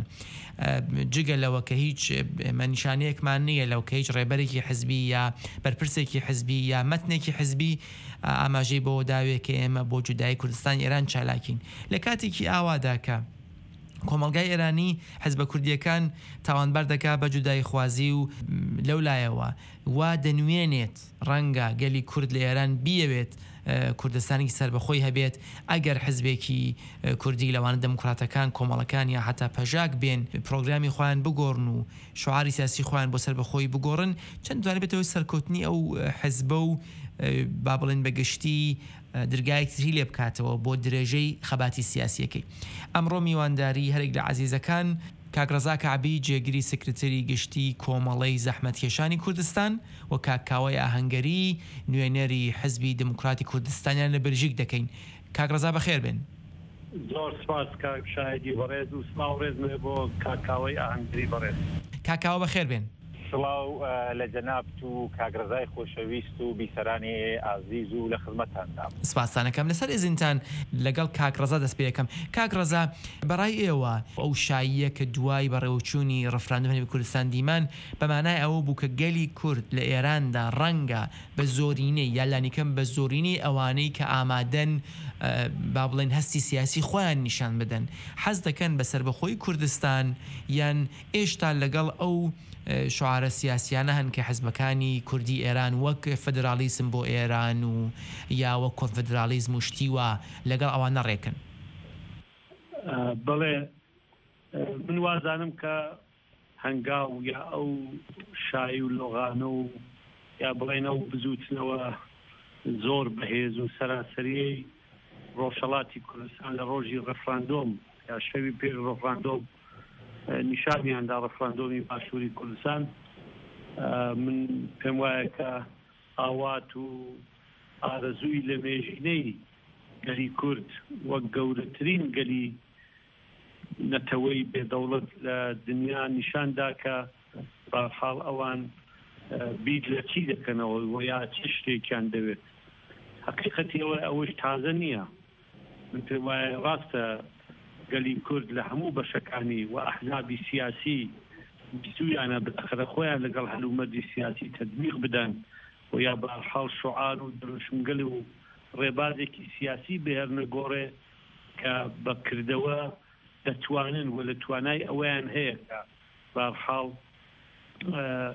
جگە لەوە کە هیچ مەنیشانەیەکمان نییە لەو کە هیچ ڕێبەرێکی حزبی یا بەرپرسێکی حزبی یا مەتنێکی حزبی ئاماژەی بۆ داوێت کە ئێمە بۆ جودای کوردستان ئێران چالاکین. لە کاتێکی ئاوادا کە کۆمەڵگای ئێرانی حزبە کوردیەکان تاوانبار دەکا بە جودای خوازی و لەولایەوە وا دەنوێنێت ڕەنگە گەلی کورد لە ئێران بیەوێت کوردستانی سربەخۆی هەبێت ئەگەر حزبێکی کوردی لەوانە دموکراتەکان کۆمەڵەکان یا حتا پەژاک بێن پرۆگرامی خۆیان بگۆڕن و شعاری سیاسی خۆیان بۆ سربەخۆی بگۆڕن، چەند دوانێت بێتەوە سەرکەوتنی ئەو حزبە و با بڵێن بەگشتی درگایەکی لێ بکاتەوە بۆ درێژەی خەباتی سیاسیەکەی. ئەمڕۆ میوانداری هەرێک لە عەزیزەکان کاک ڕەزا کەعبی جێگیری سکرتەری گشتی کۆمەڵەی زەحمەتکێشانی کوردستان و کاک کاوای ئاهەنگەری نوێنەری حزبی دموکراتی کوردستانیان لە بلژیک دەکەین. کاک ڕەزا بەخێر بن. زۆر سپاس کاک شایدی بەڕێز و سڵاو ڕێز نوێ بۆ کاک کاوای ئاهەنگەری بەڕێز. کاک کاوە بەخێر بن. سڵاو لە جەنابت و کاگرزای خۆشەویست و بیسەرانی ئازیز و لە خزمەتاندام. سپاسانەکەم لەسەر ئێزینتان لەگەڵ کاک ڕەزا دەست پێ یەکەم. کاک ڕەزا بەڕای ئێوە ئەو شاییە کە دوای بەڕێوەچوونی ڕەفراندۆمی کوردستان دیمان بەمانای ئەوە بوو کە گەلی کورد لە ئێراندا ڕەنگە بە زۆرینەی یالانیکەم بە زۆرینەی ئەوانەی کە ئامادەن با بڵێن هەستی سیاسی خۆیان نیشان بدەن حەز دەکەن بە سربەخۆی کوردستان یان ئێشتا لەگەڵ ئەو شعارە سیاسیانە هەن کە حزبەکانی کوردی ئێران وەک فدرالیسم بۆ ئێران و یا وەک کۆنفدرالیزم و شتیوە لەگەڵ ئەوانە ڕێکن. بەڵێ من وازانم کە هەنگاو یا ئەو شایی و لۆغانە و یا بڵێنە و بزوتنەوە زۆر بەهێز و سەراسەریەی ڕۆژهەڵاتی کوردستان لە ڕۆژی ڕەفراندۆم یا شەوی پێ ڕەفراندۆم نیشانیاندا ڕەفراندۆمی باشووری کوردستان، من پێم وایە کە ئاوات و ئارەزووی لە مێژینەی گەلی کورد وەک گەورەترین گەلی نەتەوەی بێدەوڵەت لە دنیا نیشاندا کە بەحاڵ ئەوان بیر لە چی دەکەنەوە و یا چ شتێکیان دەوێت. حقیقەتی ئەوە ئەوەش تازە نییە. من پێم وایە ڕاستە گەلی کورد لە هەموو بەشەکانی و ئەحزابی سیاسی بیستویانە بەخرە خۆیان لەگەڵ هەلومەردی سیاسی تەدبیق بدەن و یا بەحاڵ شعار و دروشمگەل و ڕێبازێکی سیاسی بهێرنەگۆڕێ کە بەکردەوە دەتوانن و لە توانای ئەویان هەیە کە بەحاڵ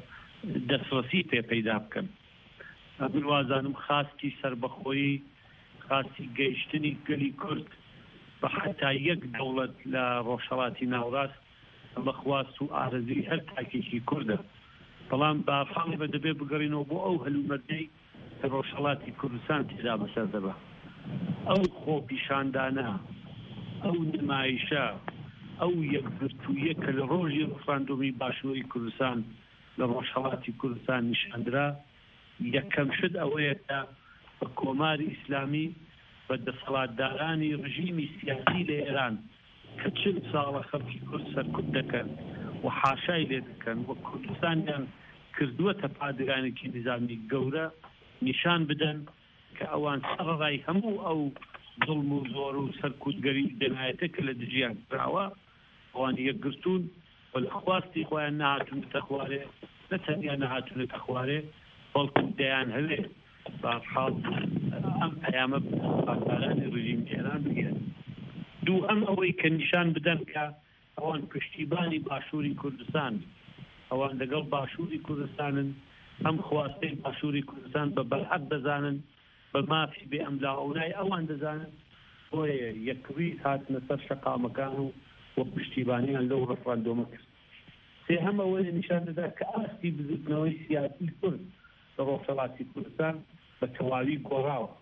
دەستڕەسی پێ پەیدا بکەن. من وازانم خاستی سربەخۆیی خاصی گەیشتنی گەلی کورد بە حتا یەک دەوڵەت لە ڕۆژهەڵاتی ناوڕاست ئەمە خواست و ئارەزوی هەر تاکێکی کوردە بەڵام بەفاڵی بە دەبێ بگەڕینەوە بۆ ئەو هەلومەردەی کە ڕۆژهەڵاتی کوردستان تێدا بەسەر دەبە ئەو خۆپیشاندانە ئەو نمایشە ئەو یەکگرتوویە کە لە ڕۆژی ڕفراندۆمی باشووری کوردستان لە ڕۆژهەڵاتی کوردستان نیشاندرا یەکەم شت ئەوەیە کە بە کۆماری ئیسلامی بە دەسەڵاتدارانی ڕژیمی سیاسی لە ئێران کە چل ساڵە خەڵکی کورد سەرکوت دەکەن و حاشای لێ دەکەن وە کوردستانیان کردووەتە پادگانێکی نظامی گەورە نیشان بدەن کە ئەوان سەرڕای هەموو ئەو ظڵم و زۆر و سەرکوتگەری دەنایەتە کە لە دژیان کراوە ئەوان یەکگرتوون و لە خواستی خۆیان نەهاتوونەتە خوارێ نە تەنیا نەهاتوونەتە خوارێ بەڵکو دەیان هەوێ بەحاڵ ئەم پەیامە پاسدارانی ڕژیمی ئێران بگرن دوو ئەم ئەوەی کە نیشان بدەن کە ئەوان پشتیبانی باشووری کوردستان ئەوان لەگەڵ باشووری کوردستانن ئەم خواستەی باشووری کوردستان بە بەرحەق دەزانن بە مافی بێ ئەملاوەونای ئەوان دەزانن بۆیە یەکوی هاتنە سەر شەقامەکان و وە پشتیبانیان لەو ڕەفراندۆمە کرد سێ هەم ئەوەیە نیشان دەدا کە ئاستی بزوتنەوەی سیاسی کورد لە ڕۆژهەڵاتی کوردستان بە تەواوی گۆڕاوە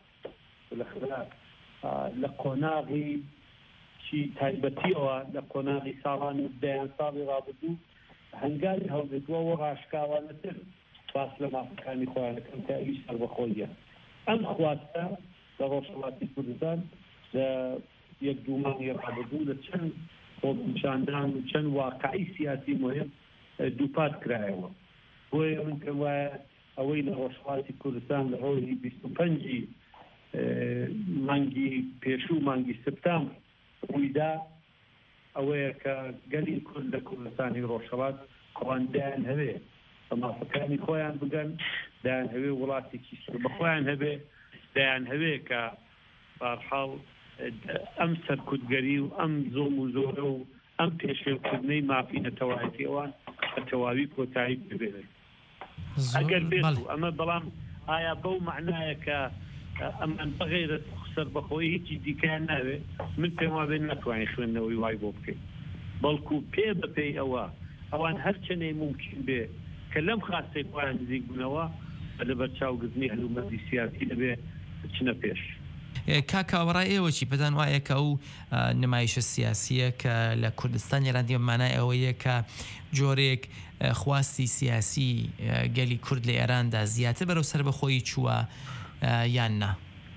لە قۆناغی چی تایبەتیەوە لە قۆناغی ساڵانی دەیان ساڵی ڕابردوو هەنگاوی هەڵگرتووەوە ڕاشکاوانەتر باس لە مافەکانی خۆیانەکەن کە ئەویش سەربەخۆیە ئەم خواستە لە ڕۆژهەڵاتی کوردستان لە یەک دوو مانگی ڕابردوو لە چەند خۆپیشاندان و چەند واقعی سیاسی مهم دووپات کرایەوە بۆیە من کەم وایە ئەوەی لە ڕۆژهەڵاتی کوردستان لە ڕۆژی بیست و پەنجی مانگی پێشوو مانگی سپتامبر ڕوویدا ئەوەیە کە گەلی کورد لە کوردستانی ڕۆژهەڵات ئەوان دایان هەوێ بە مافەکانی خۆیان بگەن دایان هەوێ وڵاتێکی بەخۆیان هەبێ دایان هەوێ کە بەرحاڵ ئەم سەرکوتگەری و ئەم زۆم و زۆرە و ئەم پێشێوکردنەی مافی نەتەواوەتی ئەوان بە تەواوی کۆتایی ببێنن ئەگەر بێت و ئەمە بەڵام ئایا بەو معنایە کە ئەمان بەغێرە سەربەخۆی هیچی دیکەیان ناوێ من پێم وابێ ناتوانین خوێندنەوەی وای بۆ بکەین بەڵکو پێ بەپێی ئەوە ئەوان هەرچەنەی ممکن بێ کە لەم خاستەی خۆیان نزیک بوونەوە لەبەر چاوگرتنی هەلومەردی سیاسی دەبێ بچنە پێش کاکاوەڕای ئێوە چی پێدان وایە کە ئەو نمایشە سیاسیە کە لە کوردستان ئێران مانای ئەوەیە کە جۆرێک خواستی سیاسی گەلی کورد لە ئێراندا زیاتر بەرەو سەربەخۆیی چووە یان نا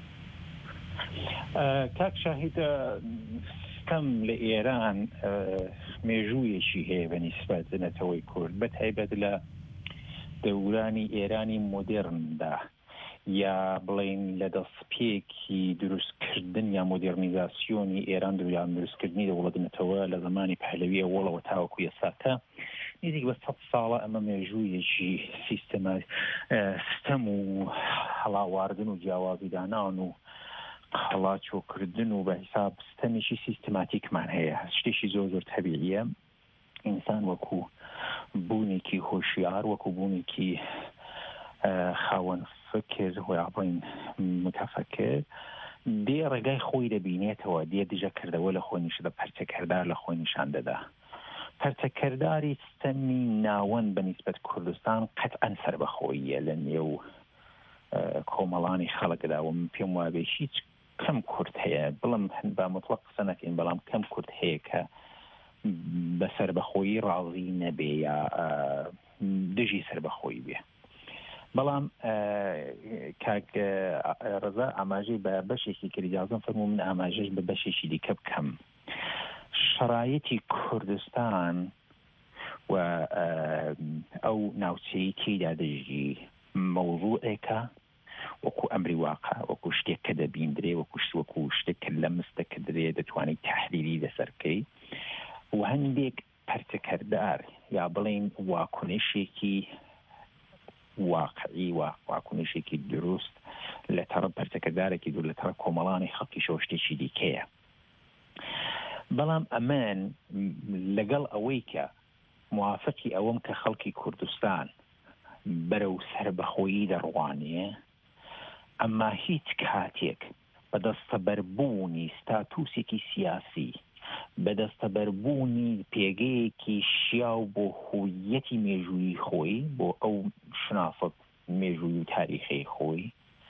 کاک شاهید کەم لە ئێران مێژوویەکی هەیە بە نیسبەت نەتەوەی کورد بە تایبەت لە دەورانی ئێرانی مۆدێرندا یا بڵین لە دەستپێکی دروستکردن یا مۆدێرنیزاسیۆنی ئێران دویان دروستکردنی دەوڵەتنەتەوە لە زمانی پهلەویە وەڵەوە تاوەکو ئێستا نزیک بە سەد ساڵە ئەمە مێژوویەکی سیستەمە سیستەم و هەڵاواردن و جیاوازیدانان و هەڵاچۆکردن و بە حیساب سیستەمێکی سیستماتیکمان هەیە شتێکی زۆر زۆر تەبیعیە ئینسان وەکو بوونێکی هۆشیار وەکو بوونێکی خاوەن فکر وڵین متەفەکر دێ ڕێگای خۆی دەبینێتەوە دێ دژە کردەوە لە خۆی نیشدە پەرچەکەردار لە خۆی نیشان دەدا پەرچەکەرداری سیستەمی ناوەند بە نیسبەت کوردستان قەتعەن سەربەخۆییە لە نێو کۆمەڵانی خەڵکدا و من پێم وابێ هیچ کەم کورد هەیە بڵم بە مطلق قسە نەکەین بەڵام کەم کورد هەیە کە بە سەربەخۆیی ڕاضی نەبێ یا دژی سەربەخۆیی بێ بەڵام کاک ڕزا ئاماژەی بە بەشێکی کردیازم فەرموو من ئاماژەش بە بەشێکی دیکە بکەم شرایەتی کوردستان و ئەو ناوچەی تێدا دەژی مەوضوعێکە وەکو ئەمری واقع وەکو شتێک کە دەبیندرێ وەکو وەکو شتێک کە لە مستەکە درێ دەتوانێت تەحلیلی لەسەرکەی و هەندێک پەرچەکەردار یا بڵین واکنشێکی واقعی و واکنشێکی دروست لە تەڕە پەرچەکەدارێکی دوور لە تەڕە کۆمەڵانی خەڵکی شۆ شتێکی دیکەیە بەڵام ئەمان لەگەڵ ئەوەی کە موافقی ئەوەم کە خەڵکی کوردستان بەرەو سەربەخۆیی دەڕوانێ ئەمما هیچ کاتێک بەدەستەبەربوونی ستاتوسێکی سیاسی، بەدەستەبەربوونی پێگەیەکی شیاو بۆ هویەتی مێژووی خۆی، بۆ ئەو شنافت مێژووی و تاریخی خۆی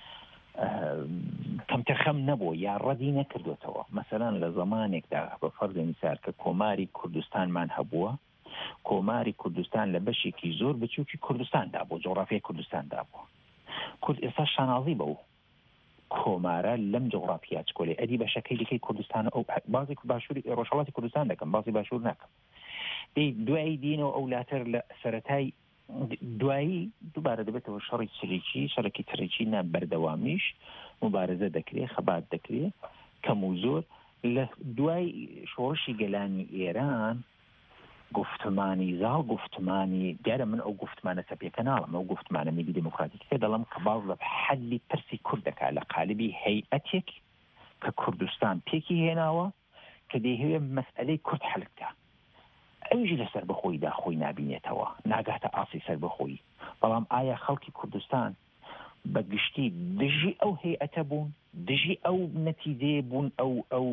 کەمتەخەم نەبوو یا ڕەدی نەکردوێتەوە. مەسەلەن لە زەمانێکدا بە فەرزی میسال کە کۆماری کوردستانمان هەبووە، کۆماری کوردستان لە بەشێکی زۆر بچووکی کوردستاندا بوو، جغرافیای کوردستاندا بوو. کورد ئێستا شانازی بەو کۆمارە لەم جغرافیا چکۆلێ ئەدی بەشەکەی دیکەی کوردستان ئەو بازی باشووری ڕۆژهەڵاتی کوردستان دەکەم، بازی باشوور ناکەم. دەی دوایی دینەوە ئەو لاتر لە سەرەتای دوایی دووبارە دەبێتەوە شەڕی سریکی، شەڕێکی تڕێکی نا بەردەوامیش مبارزە دەکرێت، خەبات دەکرێت کەم و زۆر. لە دوای شۆڕشی گەلانی ئێران گفتمانی زاڵ گفتمانی دیارە من ئەو گفتمانە سەپێکە ناڵم، ئەو گفتمانە میلی دموکراتیکە دەڵم کە باز لە حەلی پرسی کورد دەکات لە قالبی هەیئەتێک کە کوردستان پێکی هێناوە کە دەیهەوێت مەسئلەی کورد حەل بکە. ئەویژی لەسەر بەخۆیدا خۆی نابینێتەوە، ناگاتە ئاسی سەر بەخۆی. بەڵام ئایا خەڵکی کوردستان بەگشتی دژی ئەو هەیئەتە بوون، دژی ئەو نەتیجەیە بوون، ئەو ئەو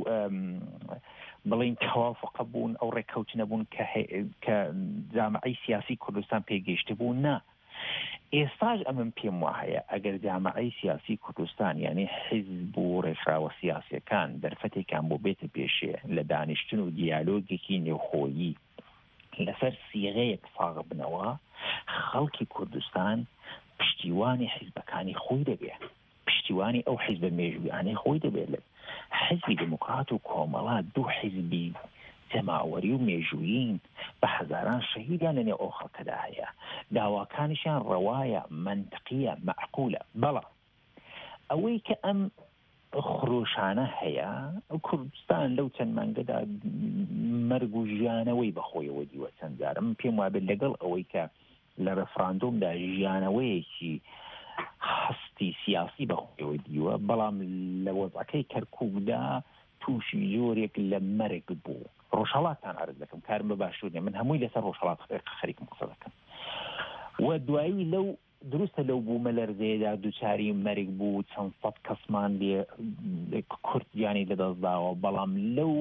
بڵین تەوافقە بوون، ئەو ڕێککەوتنە بوون کە جامعەی سیاسی کوردستان پێگەیشتە بوون؟ نا. ئێستاش ئەمن پێم وایە ئەگەر جامعەی سیاسی کوردستان یعنی حیزب و ڕێکخراوە سیاسیەکان دەرفەتێکان بۆ بێتە پێشێ لە دانیشتن و دیالۆگێکی نێوخۆیی لەسەر سیغەیەک ساغ بنەوە، خەڵکی کوردستان پشتیوانی حیزبەکانی خۆی دەبێت، پشتیوانی ئەو حیزبە مێژویانەی خۆی دەبێت. حیزبی دموکرات و کۆمەڵات دوو حیزبی جەماوەری و مێژوویین بە هەزاران شەهیدیان لەنێو ئەو خەڵکەدا هەیە، داواکانیشان ڕەوایە، منطقیە، معقولە. بەڵام ئەوەی کە ئەم خڕۆشانە هەیە، کوردستان لەو چەند مانگەدا مەرگ و ژیانەوەی بەخۆیەوە دیوە چەند جارە. من پێم وابێت لەگەڵ ئەوەی کە لە ڕەفراندۆمدا ژیانەوەیەکی هەستی سیاسی بەخۆیەوە دیوە، بەڵام لە وەزعەکەی کەرکووکدا تووشی جۆرێک لە مەرگ بوو. ڕۆژهەڵاتان عرض دەکەم، کارم بە باشوور نیە، من هەمووی لەسەر ڕۆژهەڵات خەریکم قسە دەکەم. و دوایی لەو دروستە لەو بوومە لەرزەیەدا دووچاری مەرگ بوو، چەند سەد کەسمان لێ کوردیانی لەدەستداوە، بەڵام لەو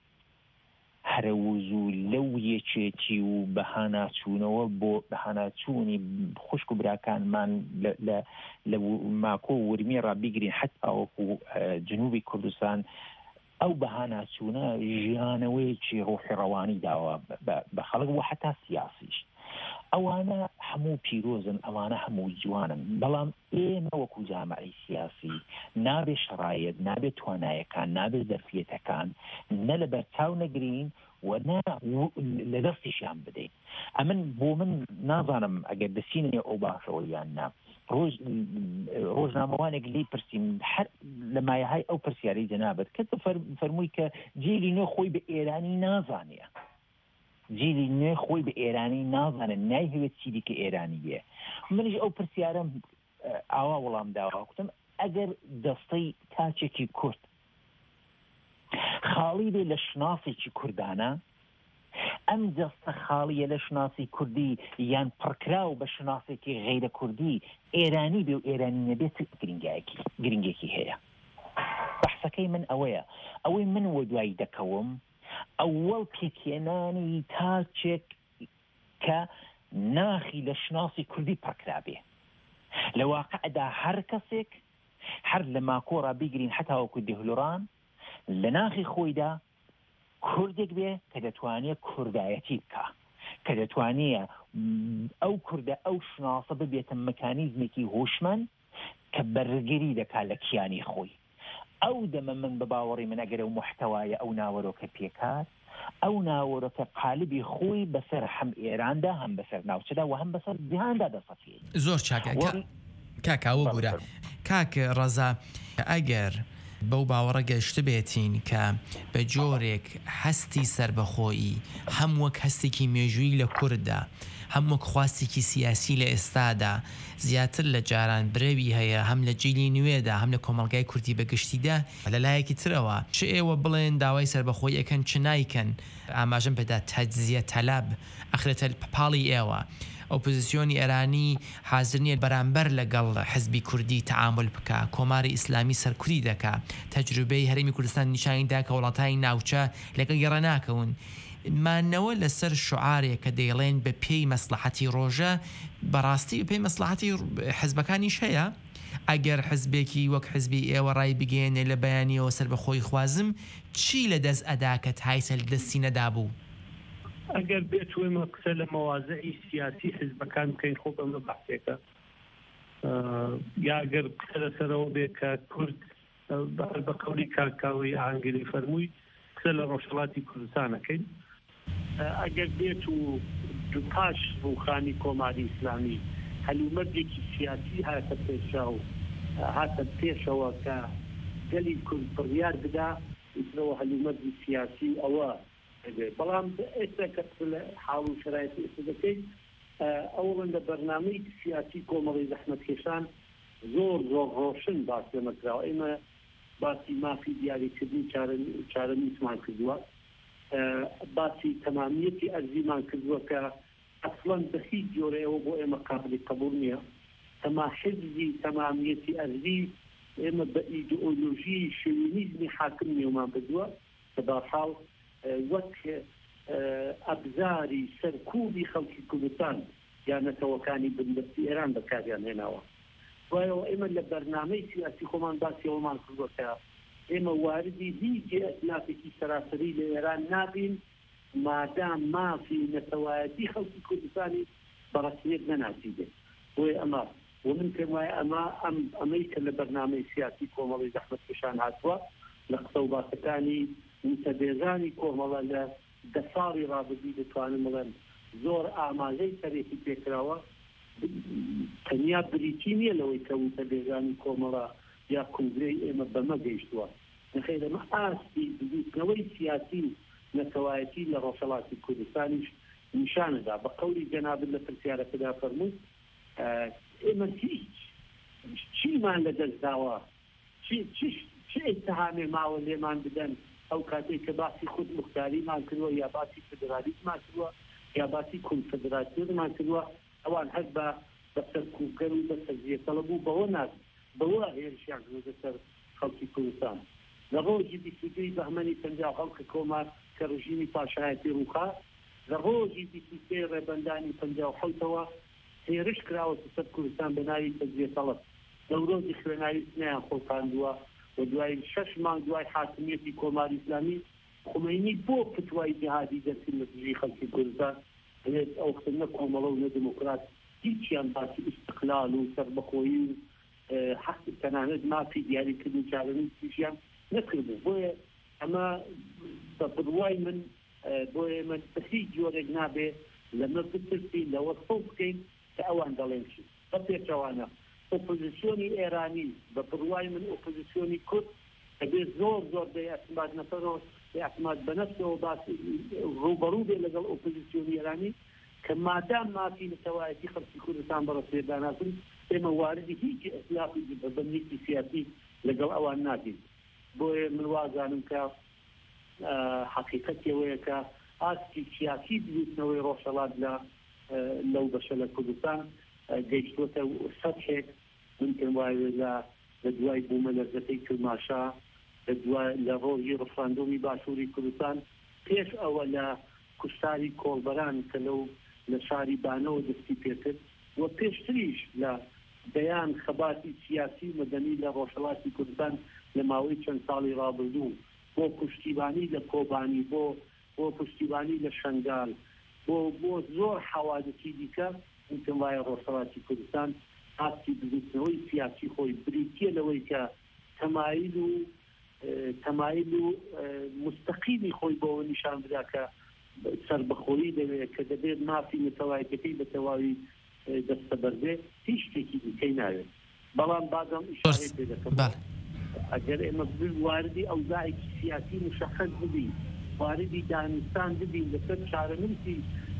هەرەوز و لەو یەکێتی و بەهاناچوونەوە بۆ بەهاناچوونی خوشک و براکانمان لە ماکۆ و ورمی ڕابیگرین حتا وەکو جنوبی کوردستان، ئەو بەهاناچوونە ژیانەوەیەکی ڕۆحی ڕەوانی داوە بە خەڵک و حتا سیاسیش. ئەوانە هەموو پیرۆزن، ئەوانە هەموو جوانن، بەڵام ئێمە وەکو جامعەی سیاسی نابێ شەڕایەت، نابێ توانایەکان، نابێ زەرفیەتەکان نە لە بەرچاو نەگرین و نە لە دەستیشیان بدەین. ئەمن بۆ من نازانم ئەگەر دەسینێ ئەو باشەوە یان نا. ڕۆژنامەوانێک لی پرسیم لە مایەهای ئەو پرسیارەی جەنابەت کە فەرمووی کە جێلی نوێ خۆی بە ئێرانی نازانێ، جیلی نوێ خۆی بە ئێرانی نازانن، نایهەوێت چی دیکە ئێرانی بێ. منیش ئەو پرسیارم ئاوا وەڵام داوا کوتم ئەگەر دەستەی تاچێکی کورد خاڵی بێ لە شناسێکی کوردانە، ئەم دەستە خاڵیە لە شناسی کوردی یان پڕکراو بە شناسێکی غەیرە کوردی ئێرانی بێ و ئێرانی نەبێت گرنگێکی هەیە. بەحسەکەی من ئەوەیە، ئەوەی من وە دوایی دەکەوم ئەوەڵ پێکێنانی تاچێک کە ناخی لە شناسی کوردی پڕکرابێ. لە واقعدا هەر کەسێک هەر لە ماکۆڕا بیگرین حتا وەکو دهلوڕان لە ناخی خۆیدا کوردێک بێ کە دەتوانێت کوردایەتی بکە، کە دەتوانێت ئەو کوردە ئەو شناسە ببێتە مەکانیزمێکی هۆشمەند کە بەرگری دەکات لە کیانی خۆی. ئەو دەمە من بە باوەڕی من ئەگەر ئەو محتەوایە ئەو ناوەرۆکە پێکات، ئەو ناوەرۆکە قالبی خۆی بەسەر هەم ئێراندا، هەم بەسەر ناوچەدا و هەم بەسەر جیهاندا دەسەفێت. زۆر چاکە کاکاوە بورە. کاک ڕەزا، ئەگەر بەو باوەڕە گەشت بێتین کە بە جۆرێک هەستی سربەخۆیی هەم وەک هەستێکی مێژووی لە کووردا، هەم وەک خواستێکی سیاسی لە ئێستادا زیاتر لە جاران برەوی هەیە، هەم لە جیلی نوێدا هەم لە کۆمەڵگای کوردی بەگشتیدا لە لایەکی ترەوە چ ئێوە بڵێن داوای سربەخۆی ئەکەن چ نایکەن، ئاماژەم پێدا تەجزیە تەلەب ئەخرێتە پاڵی ئێوە. ئۆپۆزیسیۆنی ئێرانی حاضر نیە بەرامبەر لەگەڵ حزبی کوردی تعامل بکە، کۆماری ئیسلامی سەرکوری دەکا، تەجروبەی هەرێمی کوردستان نیشانیدا کە وڵاتانی ناوچە لەگەڵ گەڕە ناکەون. مانەوە لەسەر شعارێک کە دەیڵێن بە پێی مەسلحەتی ڕۆژە، بەڕاستی بە پێی مەسلحەتی حزبەکانیش هەیە؟ ئەگەر حزبێکی وەک حزبی ئێوە ڕای بگەێنێ لە بەیانیەوە سەر بەخۆی خوازم، چی لە دەست ئەدا کە تایسە لە دەستی نەدابوو؟ ئەگەر بێت وێمە قسە لە مەوازەی سیاسی حزبەکان بکەین خۆ بەمە بەحثێکە، یاگەر قسە لەسەرەوە بێت کە کورد بە قەولی کاکاوی ئاهەنگری فەرمووی قسە لە ڕۆژهەڵاتی کوردستانەکەین. ئەگەر بێت و پاش ڕووخانی کۆماری ئیسلامی هەلومەرجێکی سیاسی هاتە پێشا و هاتە پێشەوە کە گەلی کورد بڕیار بدا ئیترەوە هەلومەرجی سیاسی ئەوە بەڵام ئێستا کە لە حاڵ و شرایەتی ئێستا دەکەیت ئەوڵەن لە بەرنامەی سیاسی کۆمەڵی زەحمەتکێشان زۆر زۆر ڕۆشن باس لەمەکراوە. ئێمە باسی مافی دیاریکردنی چارەنووسمان کردووە، باسی تەمامیەتی ئەرزیمان کردووە کە ئەسڵەن بە هیچ جۆرەیەوە بۆ ئێمە قابلی قبول نییە. تەما حزبی تەمامیەتی ئەرزی ئێمە بە ئیدئۆلۆژی شوینیزمی حاکم نێومان بدووە کە بەحاڵ وەک ئەبزاری سەرکوبی خەڵکی کوردستان یانەتەوەکانی بندستی ئێران بەکاریان هێناوە. وایەوە ئێمە لە بەرنامەی سیاسی خۆمان باسیەوەمان کردووە کە ئێمە واردی هیچ ئەتلافێکی سەراسەری لە ئێران نابین مادام مافی نەتەوایەتی خەڵکی کوردستانی بەڕەسمیت نەناسیبێت. بۆیە ئەمە ومن پێم وایە ئەمە ئەمەی کە لە بەرنامەی سیاسی کۆمەڵی زەحمەتکێشان هاتووە لە قسە و باسەکانی متەبێژانی کۆمەڵە لە دە ساڵی ڕابردوو دەتوانم بڵێن زۆر ئاماژەی سەرێکی پێکراوە. تەنیا بریتی نییە لەوەی کە متەبێژانی کۆمەڵە یا کوردەی ئێمە بەمە گەیشتووە، نەخێر ئەمە ئاستی بزوتنەوەی سیاسی نەتەوایەتی لە ڕۆژهەڵاتی کوردستانیش نیشانەدا. بە قەولی جەنابن لە پرسیارەکەدا فەرمووی ئێمە هیچ چیمان لە دەست داوە، چ ئیتهامێ ماوە لێمان بدەن ئەو کاتێک کە باسی خود مختاریمان کردووە یا باسی فدرالیزمان کردووە یا باسی کۆنفدراسیۆنمان کردووە، ئەوان هەر بە بەسەرکوبگەر و بەسەرزیەتەڵە بوو بەوە ناز بەوە هێرشیان کردووە لەسەر خەڵکی کوردستان. لە ڕۆژی بیست و دووی بەهمەنی پەنجاو هەڵکە کۆمار کە ڕژیمی پاشایەتی ڕووخا، لە ڕۆژی بیست و سێ ڕێبەندانی پەنجاو حەوتەوە هێرش کراوە سەر کوردستان بە ناوی تەجزیەتەڵە. لەو ڕۆژی خوێناوی سنەیان خۆڵقاندووە و دوای شەش مانگ دوای حاکمیەتی کۆماری ئیسلامی خومەینی بۆ فتوای جیهادی دەرکرد لە دژی خەڵکی کوردستان. ئەو وەختە نە کۆمەڵە و نە دموکرات هیچیان باسی ئیستقلال و سەربەخۆیی و حەق تەنانەت مافی دیاریکردنی چارەنووسیشیان نەکردبوو. بۆیە ئەمە بە بڕوای من بۆیە ئێمە بە هیچ جۆرێک نابێ لەمە بترسی لەوە سەو بکەین کە ئەوان دەڵێن چی. بە پێچەوانە ئۆپۆزیسیۆنی ئێرانی بە بڕوای من ئۆپۆزیسیۆنی کورد ئەبێ زۆر زۆر بێ ئەعتماد نەفەرەوە ئەعتماد بەنەفسەوە باسی ڕوبەڕوو بێ لەگەڵ ئۆپۆزیسیۆنی ئێرانی کە مادام مافی نەتەوایەتی خەڵکی کوردستان بەڕەسمیێتدا ناکەن ئێمە واردی هیچ ئەخلافی بەبەندێکی سیاسی لەگەڵ ئەوان نابین. بۆیە من وازانم کە حقیقەتەوەیە کە ئاستی سیاسی بوتنەوەی ڕۆژهەڵات لە لەو بەشە لە کوردستان گەیشتوەتە سەدحێک. من پێم وایە لە دوای بوومە لەرزەکەی کرماشا لە ڕۆژی ڕفراندۆمی باشووری کوردستان پێش ئەوە لە کوشتاری کۆڵبەران کە لەو لە شاری بانەوە دەستی پێکرد و پێشتریش لە بەیان خەباتی سیاسی مەدەنی لە ڕۆژهەڵاتی کوردستان لە ماوەی چەند ساڵی ڕابردوو بۆ پشتیبانی لە کۆبانی بۆ بۆ پشتیبانی لە شەنگال بۆ بۆ زۆر حەوادثی دیکە من پێم وایە ڕۆژهەڵاتی کوردستان ئاستی بزوتنەوەی سیاسی خۆی بریتیە لەوەی کە تەمایل و تەمایل و مستەقیمی خۆی بۆەوە نیشان بدا کە سەربەخۆیی دەوێت کە دەبێت مافی نەتەوایەتەکەی بە تەواوی دەستە بەردێ هیچ شتێکی دیکەی ناوێت. بەڵام بازم ئیشارەی پێ دەکەم ئەگەر ئێمە واردی ئەوزاعێکی سیاسی مشەخص ببین، واردی دانستان ببین لەسەر چارەنووسی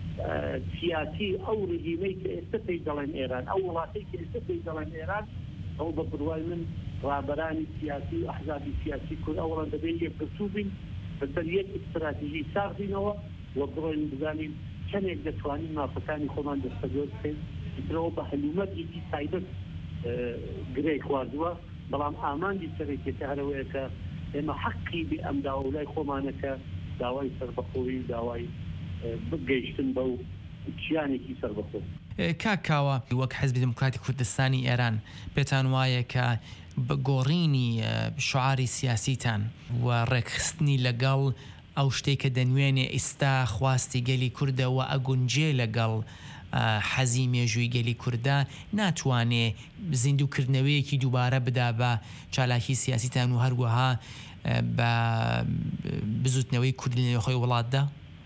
سیاسی ئەو ڕژیمەی کە ئێستا پێی دەڵێن ئێران، ئەو وڵاتەی کە ئێستا پێی دەڵێن ئێران، ئەو بە بڕوای من ڕابەرانی سیاسی و ئەحزابی سیاسی کورد ئەوڵان دەبێت یەکگرتوو بین بەسەر یەک ئستراتیژی ساختینەوە و بڕۆین بزانین چ چەندێک دەتوانین مافەکانی خۆمان دەستەگۆ بکەین ترەوە بە هەلومەرێکی تایبەت گرەی خواردووە بەڵام ئامانجی سەرێکێتە هەرەوەیە کە ئێمە حەقی بێ ئەم داوە لای خۆمانەکە داوای سەربەخۆی و داوای بگەیشتن بە و کیانێکی سەربەخۆ. کاکاوە وەک حزبی دموکراتی کوردستانی ئێران پێتان وایە کە گۆڕینی شعاری سیاسیتان و ڕێکخستنی لەگەڵ ئەو شتێک کە دەنوێنێ ئێستا خواستی گەلی کووردە و ئەگونجێ لەگەڵ حەزی مێژووی گەلی کووردە ناتوانێ زیندووکردنەوەیەکی دووبارە بدا بە چالاکی سیاسیتان و هەروەها بە بزوتنەوەی کوردی لە نێوخۆی وڵاتدا؟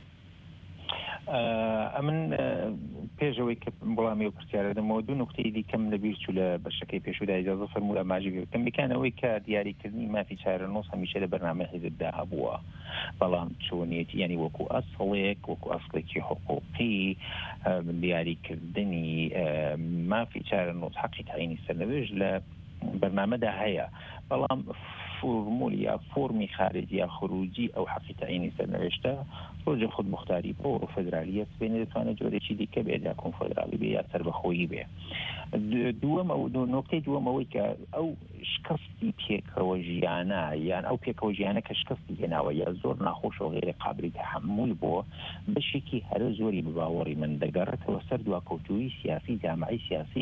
ئەمن پێشەوەی کە وەڵامی و پرسیارە دەمەوە دوو نقطەی دیکەم لەبیر چوو لە بەشەکەی پێشودا ئیجازە فەرموو ئاماژی بکەم بکانەوەی کە دیاریکردنی مافی چارەنۆس هەمیشە لە بەرنامە حیزبدا هەبووە بەڵام چۆنیەتی ینی وەکو ئەسڵێک وەکو ئەسڵێکی حقوقی دیاریکردنی مافی چارەنۆس حەقی تعینی سەرنوێژ لە بەرنامەدا هەیە بەڵام فۆرمۆل یا فۆرمی خارجی یا خروجی ئەو حەقی تعینی سەرنوێشتە ڕۆژە خود مختاری بۆ فدرالیە سبێنێ دەتوانێت جۆرێکی دیکە بێت یا کۆنفۆدرالی بێ یا سەربەخۆیی بێ. دووەم ئەو نۆکتەی دووەمەوەی کە ئەو شکستی پێکەوە ژیانە یان ئەو پێکەوە ژیانە کە شکستی هێناوە یا زۆر ناخۆش و غێرە قابلی تەحمل بۆ بەشێکی هەرە زۆری بباوەڕی من دەگەڕێتەوە سەر دواکەوتووی سیاسی جامعی سیاسی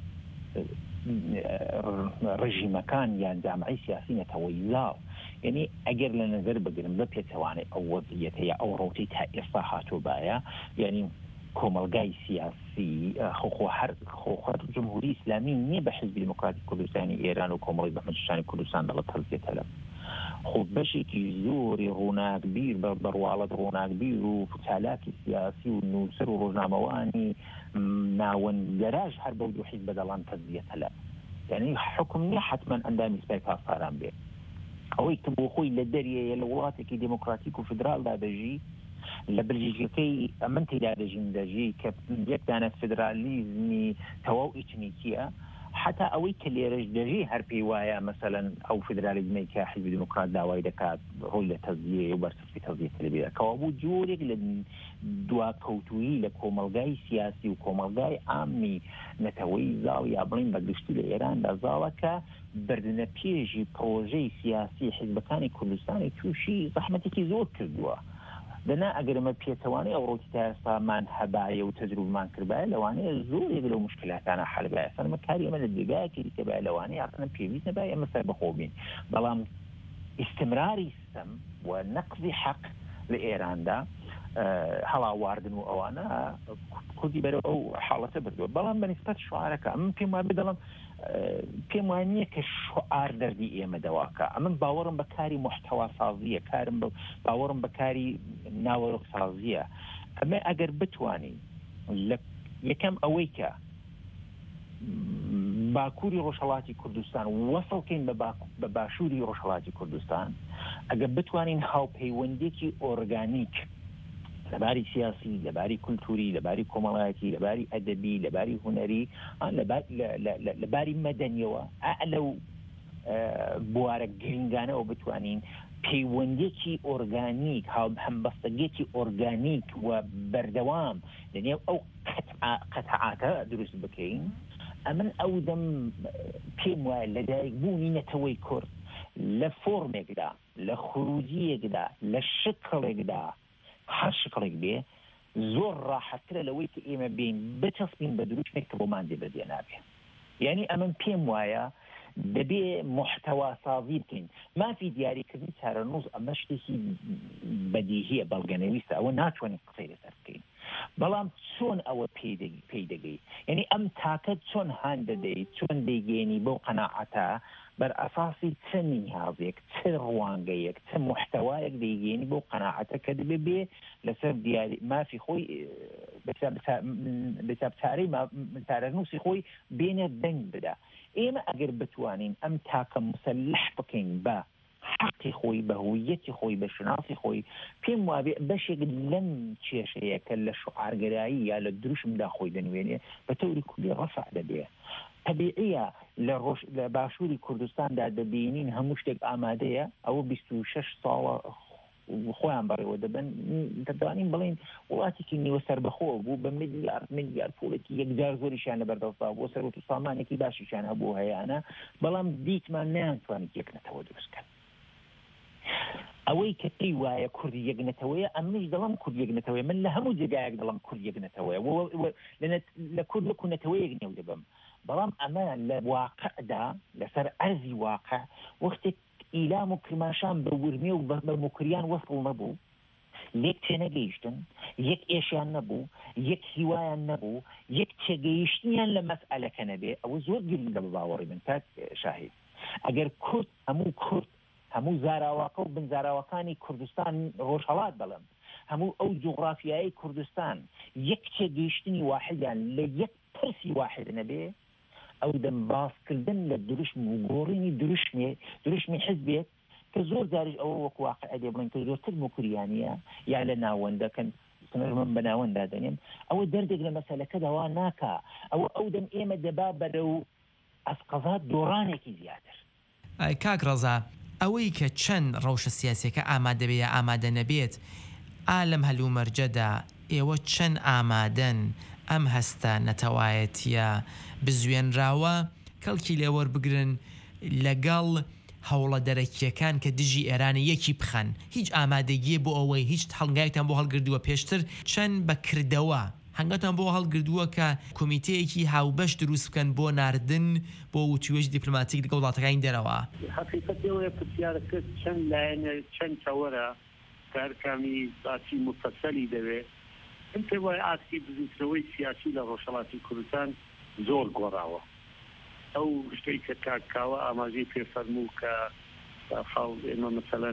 ڕژیمەکان یان جامعی سیاسی نەتەوەییاو یعنی ئەگەر لە نظر بگرم بە پێچەوانەی ئەو وەزیەتە یا ئەو ڕۆژەی تا ئێستا هاتووبایە یعنی کۆمەلگای سیاسی خۆخۆ هەر خۆخەر جمهوری ئیسلامی نییە بە حزبی دموکراتی کوردستانی ئێران و کۆمەڵی بەحمەدشانی کوردستان دەڵێت تەزیێتە لەم خۆ بەشێکی زۆری ڕووناکبیر بە بەڕواڵەت ڕووناکبیر و چالاکی سیاسی و نووسەر و ڕۆژنامەوانی ناوەندگەراژ هەر بەو دوو حیزب بەدەڵان تەزیێتە لە یعنی حکم نییە حتمما ئەندامی سپای پاسداران بێ ئەوەی کە بۆ خۆی لە دەریەیە لە وڵاتێکی دموکراتیک و فدرالدا دەژی لە بلژیکەکەی ئەمن تێدا دەژین دەژی کە یەکدانە فدرالیزمی تەواو ئیچنیکیە حتا ئەوەی کە لێرەش دەژی هەر پێی وایە مەسەلەن ئەو فدرالیزمەی کە حیزبی دموکرات داوای دەکات ڕۆی لە تەزیە و بەرسەفی تەزیە تەلەبیە کەوا بوو جۆرێک لە دواکەوتویی لە کۆمەلگای سیاسی و کۆمەلگای ئامی نەتەوەی زاڵ یا بڵین بەگشتی لە ئێراندا زاڵە کە بردنە پێشی پرۆژەی سیاسی حیزبەکانی کوردستانی تووشی زەحمەتێکی زۆر کردووە دەنا ئەگەرمە پێچەوانەی ئەو ڕۆکی تا ئێستامان هەبایە و تەجروبمان کردبایە لەوانەیە زۆرێک لەو مشکلاتانە حەلبایە سەرمە کاری ئەمە لە جێگایەکی دیکە بایە لەوانەیە یاقەنە پێویست نەبایە ئەمە سەربەخۆ بین بەڵام ئیستمراری سیستەم و نەقزی حەق لە ئێراندا هەڵاواردن و ئەوانە کوردی بەرەو ئەو حاڵەتە بردووە بەڵام بەنسبەت شعارەکە من پێم وایە بدەڵم پێم وانە کە شعار دەردی ئێمە دەواکە ئەمن باوەڕم بە کاری محتەوا سازیە کارم باوەڕم بە کاری ناوەڕۆک سازیە ئەمە ئەگەر بتوانین لە یەکەم ئەوەی کە باکووری ڕۆژهەڵاتی کوردستان وەسڵکەین بە باشووری ڕۆژهەڵاتی کوردستان ئەگەر بتوانین هاوپەیوەندێکی ئۆرگانیک لەباری سیاسی لەباری کولتوری لەباری کۆمەڵایەتی لەباری ئەدەبی لەباری هوەری لەباری مەدەنیەوە ئەلەو بوارە گرنگانەوە بتوانین پەیوەندێکی ئۆرگانیک هەمبەستەگێکی ئۆرگانیک و بەردەوام لەنێو ئەو قەتعاتە دروست بکەین ئەمن ئەو دەم پێم وایە لەدایکبوونی نەتەوەی کورد لە فۆرمێکدا لە خروجیەکدا لە شکڵێکدا هەر شکڵێک بێ زۆر ڕاحەترە لەوەی کە ئێمە بین بچەسبین بە دروستێک کە بۆمان دێبەدێ نابێ یعنی ئەمن پێم وایە دەبێ محتەوا سازی بکەین مافی دیاریکردنی چارەنووس ئەمە شتێکی بەدیهیە بەڵگەنەویستە ئەوە ناتوانین قسەی لەسەر بکەین بەڵام چۆن ئەوە پێی دەگەی یعنی ئەم تاکە چۆن هان دەدەیت چۆن دەیگەێنی بەو قەناعەتە بەر ئەساسی چ نیازێک چ ڕوانگەیەک چ محتەوایەک دەیگەێنی بۆ قەناعەتە کە دەبێ بێ لەسەر دیاری مافی خۆی بەچارەی چارەنووسی خۆی بێنە دەنگ بدە ئێمە ئەگەر بتوانین ئەم تاکە مسلح بکەین بە حقی خۆی بە هویەتی خۆی بە شناسی خۆی پێم وابێ بەشێک لەم کێشەیە کە لە شعارگەرایی یا لە دروشمدا خۆی دەنوێنێ بە تەوری کولی ڕەفع دەبێ طبیعیە لە باشووری کوردستاندا دەبینین هەموو شتێک ئامادەیە ئەوە بیست و شەش ساڵە خۆیان بەڕێوە دەبن دەتوانین بڵین وڵاتێکی نیوە سەربەخۆ بوو بە میلیارد میلیارد پوڵێکی یەکجار زۆریشیان لەبەردەستا بۆ سەرۆک و سامانێکی باشیشان هەبوو هەیەانە بەڵام دیتمان نەیانتوانێت یەکنەتەوە دروستکەن ئەوەی کە پێی وایە کوردی یەکنەتەوەیە ئەمنیش دەڵام کورد یەکنەتەوەی من لە هەموو جێگایەک دەڵام کورد یەکنەتەوەیە لە کورد لە کوونەتەوەیەک نێو دەبم بەڵام ئەمە لە واقعدا لەسەر ئەرزی واقع وەختێک ئیلام و کرماشان بە ورمێ و بە مکریان وەفڵ نەبوو یەک تێنەگەیشتن یەک ئێشیان نەبوو یەک هیوایان نەبوو یەک تێگەیشتنیان لە مەسئلەکە نەبێ ئەوە زۆر گرنگە بە باوەڕی من کاک شاهید ئەگەر کورد هەموو کورد هەموو زاراواکە و بنزاراوەکانی کوردستان ڕۆژهەڵات بەڵم هەموو ئەو جوغرافیایی کوردستان یەک تێگەیشتنی واحدیان لە یەک پرسی واحد نەبێ ئەو دەم باسکردن لە دروشم و گۆڕینی دروشمێ دروشمی حزبێت کە زۆر جاریش ئەوە وەک واقع دێ بڵێن کە زۆرتر موکریانیە یا لە ناوەندەکەن من بە ناوەندا دەنێم ئەوە دەردێک لە مەسەلەکەداوا ناکا ئەوە ئەو دەم ئێمە دەبا بەرەو ئەسقەزات دۆڕانێکی زیاتر. کاک ڕەزا ئەوەی کە چەند ڕەوشە سیاسیەکە ئامادە بێ یا ئامادە نەبێت ئالەم هەلوو مەرجەدا ئێوە چەند ئامادەن ئەم هەستە نەتەوایەتیە بزوێنراوە کەڵکی لێوەربگرن لەگەڵ هەوڵە دەرەکیەکان کە دژی ئێرانی یەکی بخەن هیچ ئامادەگیە بۆ ئەوەی هیچ هەڵگایتان بۆ هەڵگردووە پێشتر چەند بەکردەوە هەنگاتان بۆ هەڵگردووە کە کۆمیتەیەکی هاوبەش دروست بکەن بۆ ناردن بۆ وتوێژ دیپلۆماتیک لەگەڵ وڵاتەکانی دەرەوە حقیقەتەوەیە پرسیارەکە چەند لایەنە چەند چاوەرە کارکامی باسی مفەسەلی دەوێت من پێ وایە ئاستی بزوتنەوەی سیاسی لە ڕۆژهەڵاتی کوردستان زۆر گۆڕاوە ئەو شتەی کە کاکاوە ئاماژەی پێفەرموو کە خاڵ ئێمە مەسەلەن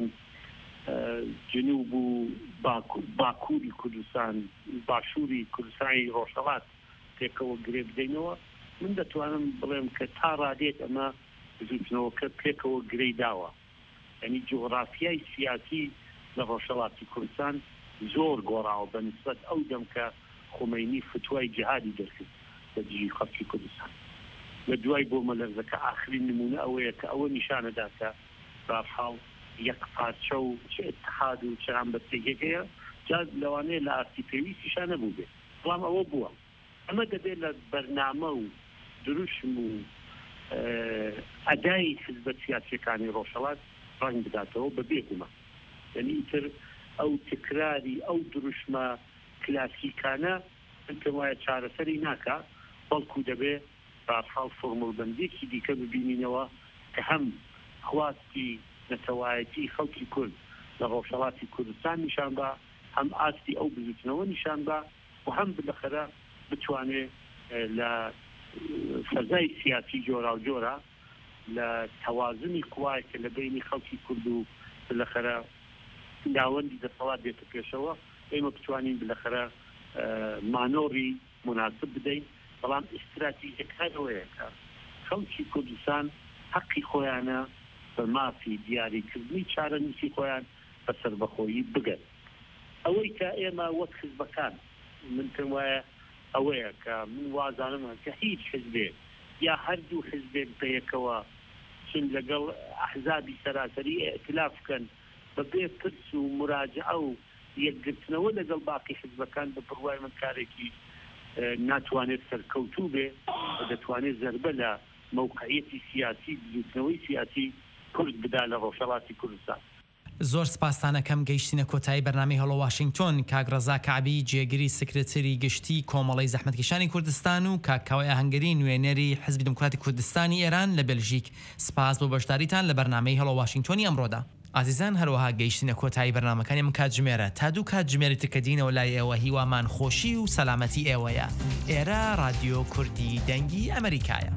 جنوب و باکووری کوردستان باشووری کوردستانی ڕۆژهەڵات پێکەوە گرێ بدەینەوە من دەتوانم بڵێم کە تا ڕادێت ئەمە بزوتنەوەکە پێکەوە گرەی داوە یعنی جغرافیای سیاسی لە ڕۆژهەڵاتی کوردستان زۆر گۆڕاوە بە نسبەت ئەو دەم کە خومەینی فتوای جیهادی دەرکرد لە دژی خەڵکی کوردستان لە دوای بۆ مەلەرزەکە ئاخرین نمونە ئەوەیە کە ئەوە نیشانەدا کە بەحاڵ یەک پارچە و چه اتحاد و چه هەمبەستێکەیە جا لەوانەیە لە ئاستی پێویستیشان نەبوو بێت بەڵام ئەوە بووە ئەمە دەبێت لە بەرنامە و دروشم و ئەدای حزبە سیاسیەکانی ڕۆژهەڵات ڕەنگ بداتەوە بە بێگومان یعنی ئیتر ئەو تکراری ئەو دروشمە کلاسیکانە من پێم وایە چارەسەری ناکا بەڵکو دەبێت بەحاڵ فۆرموڵبەندێکی دیکە ببینینەوە کە هەم خواستی نەتەوایەتی خەڵکی کورد لە ڕۆژهەڵاتی کوردستان نیشان بە هەم ئاستی ئەو بزوتنەوە نیشان بە و هەم بلەخەرە بتوانێت لە فەزای سیاسی جۆرا و جۆرە لە تەوازنی قوای کە لە بینی خەڵکی کورد و بلەخەرە داوەندی دەسەڵات بێتە پێشەوە ئێمە بتوانین بلەخەرە مانۆڕی مناسب بدەین بەڵام ئستراتیژیەکانەوەیە کە خەڵکی کوردستان حەقی خۆیانە بە مافی دیاریکردنی چارەنووسی خۆیان بەسەر بەخۆیی بگەن ئەوەی کە ئێمە وەک حزبەکان من پێم وایە ئەوەیە کە من وازانم کە هیچ حزبێ یا هەردوو حزبێک بەیەکەوە چون لەگەڵ ئەحزابی سەراسەری ئێتلاف بکەن بەبێ پرس و مراجعە و یەکگرتنەوە لەگەڵ باقی حزبەکان بە بڕوای من کارێکی ناتوانێت سەرکەوتوو بێ و دەتوانێت زەربە لە موقعیەتی سیاسی بزوتنەوەی سیاسی کورد بدا لە ڕۆژهەڵاتی کوردستان. زۆر سپاسانەکەم گەیشتینە کۆتایی بەرنامەی هەڵۆ واشنگتۆن کاک ڕەزا کەعبی جێگیری سکرتەری گشتی کۆمەڵەی زەحمەتکێشانی کوردستان و کاکاوای ئاهەنگەری نوێنەری حزبی دموکراتی کوردستانی ئێران لە بێلژیک سپاس بۆ بەشداریتان لە بەرنامەی هەڵۆ واشنگتۆنی ئەمڕۆدا. ئازیزان هەروەها گەیشتینە کۆتایی بەرنامەکانی من کاتژمێرە تا دوو کاتژمێری تکەدینەوە لای ئێوە هیوامان خۆشی و سەلامەتی ئێوەیە. ئێرە رادیۆ کوردی دەنگی ئەمریکایە.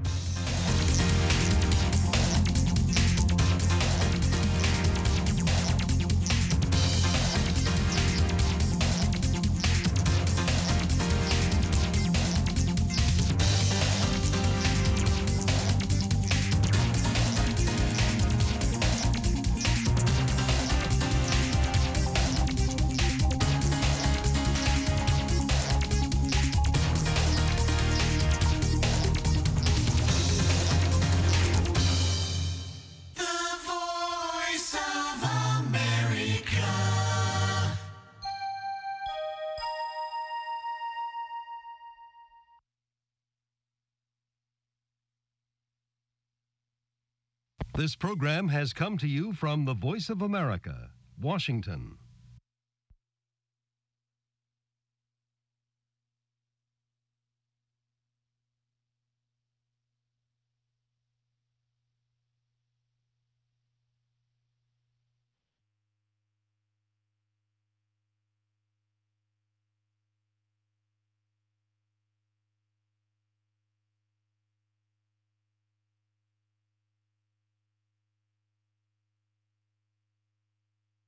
This program has come to you from the Voice of America, Washington.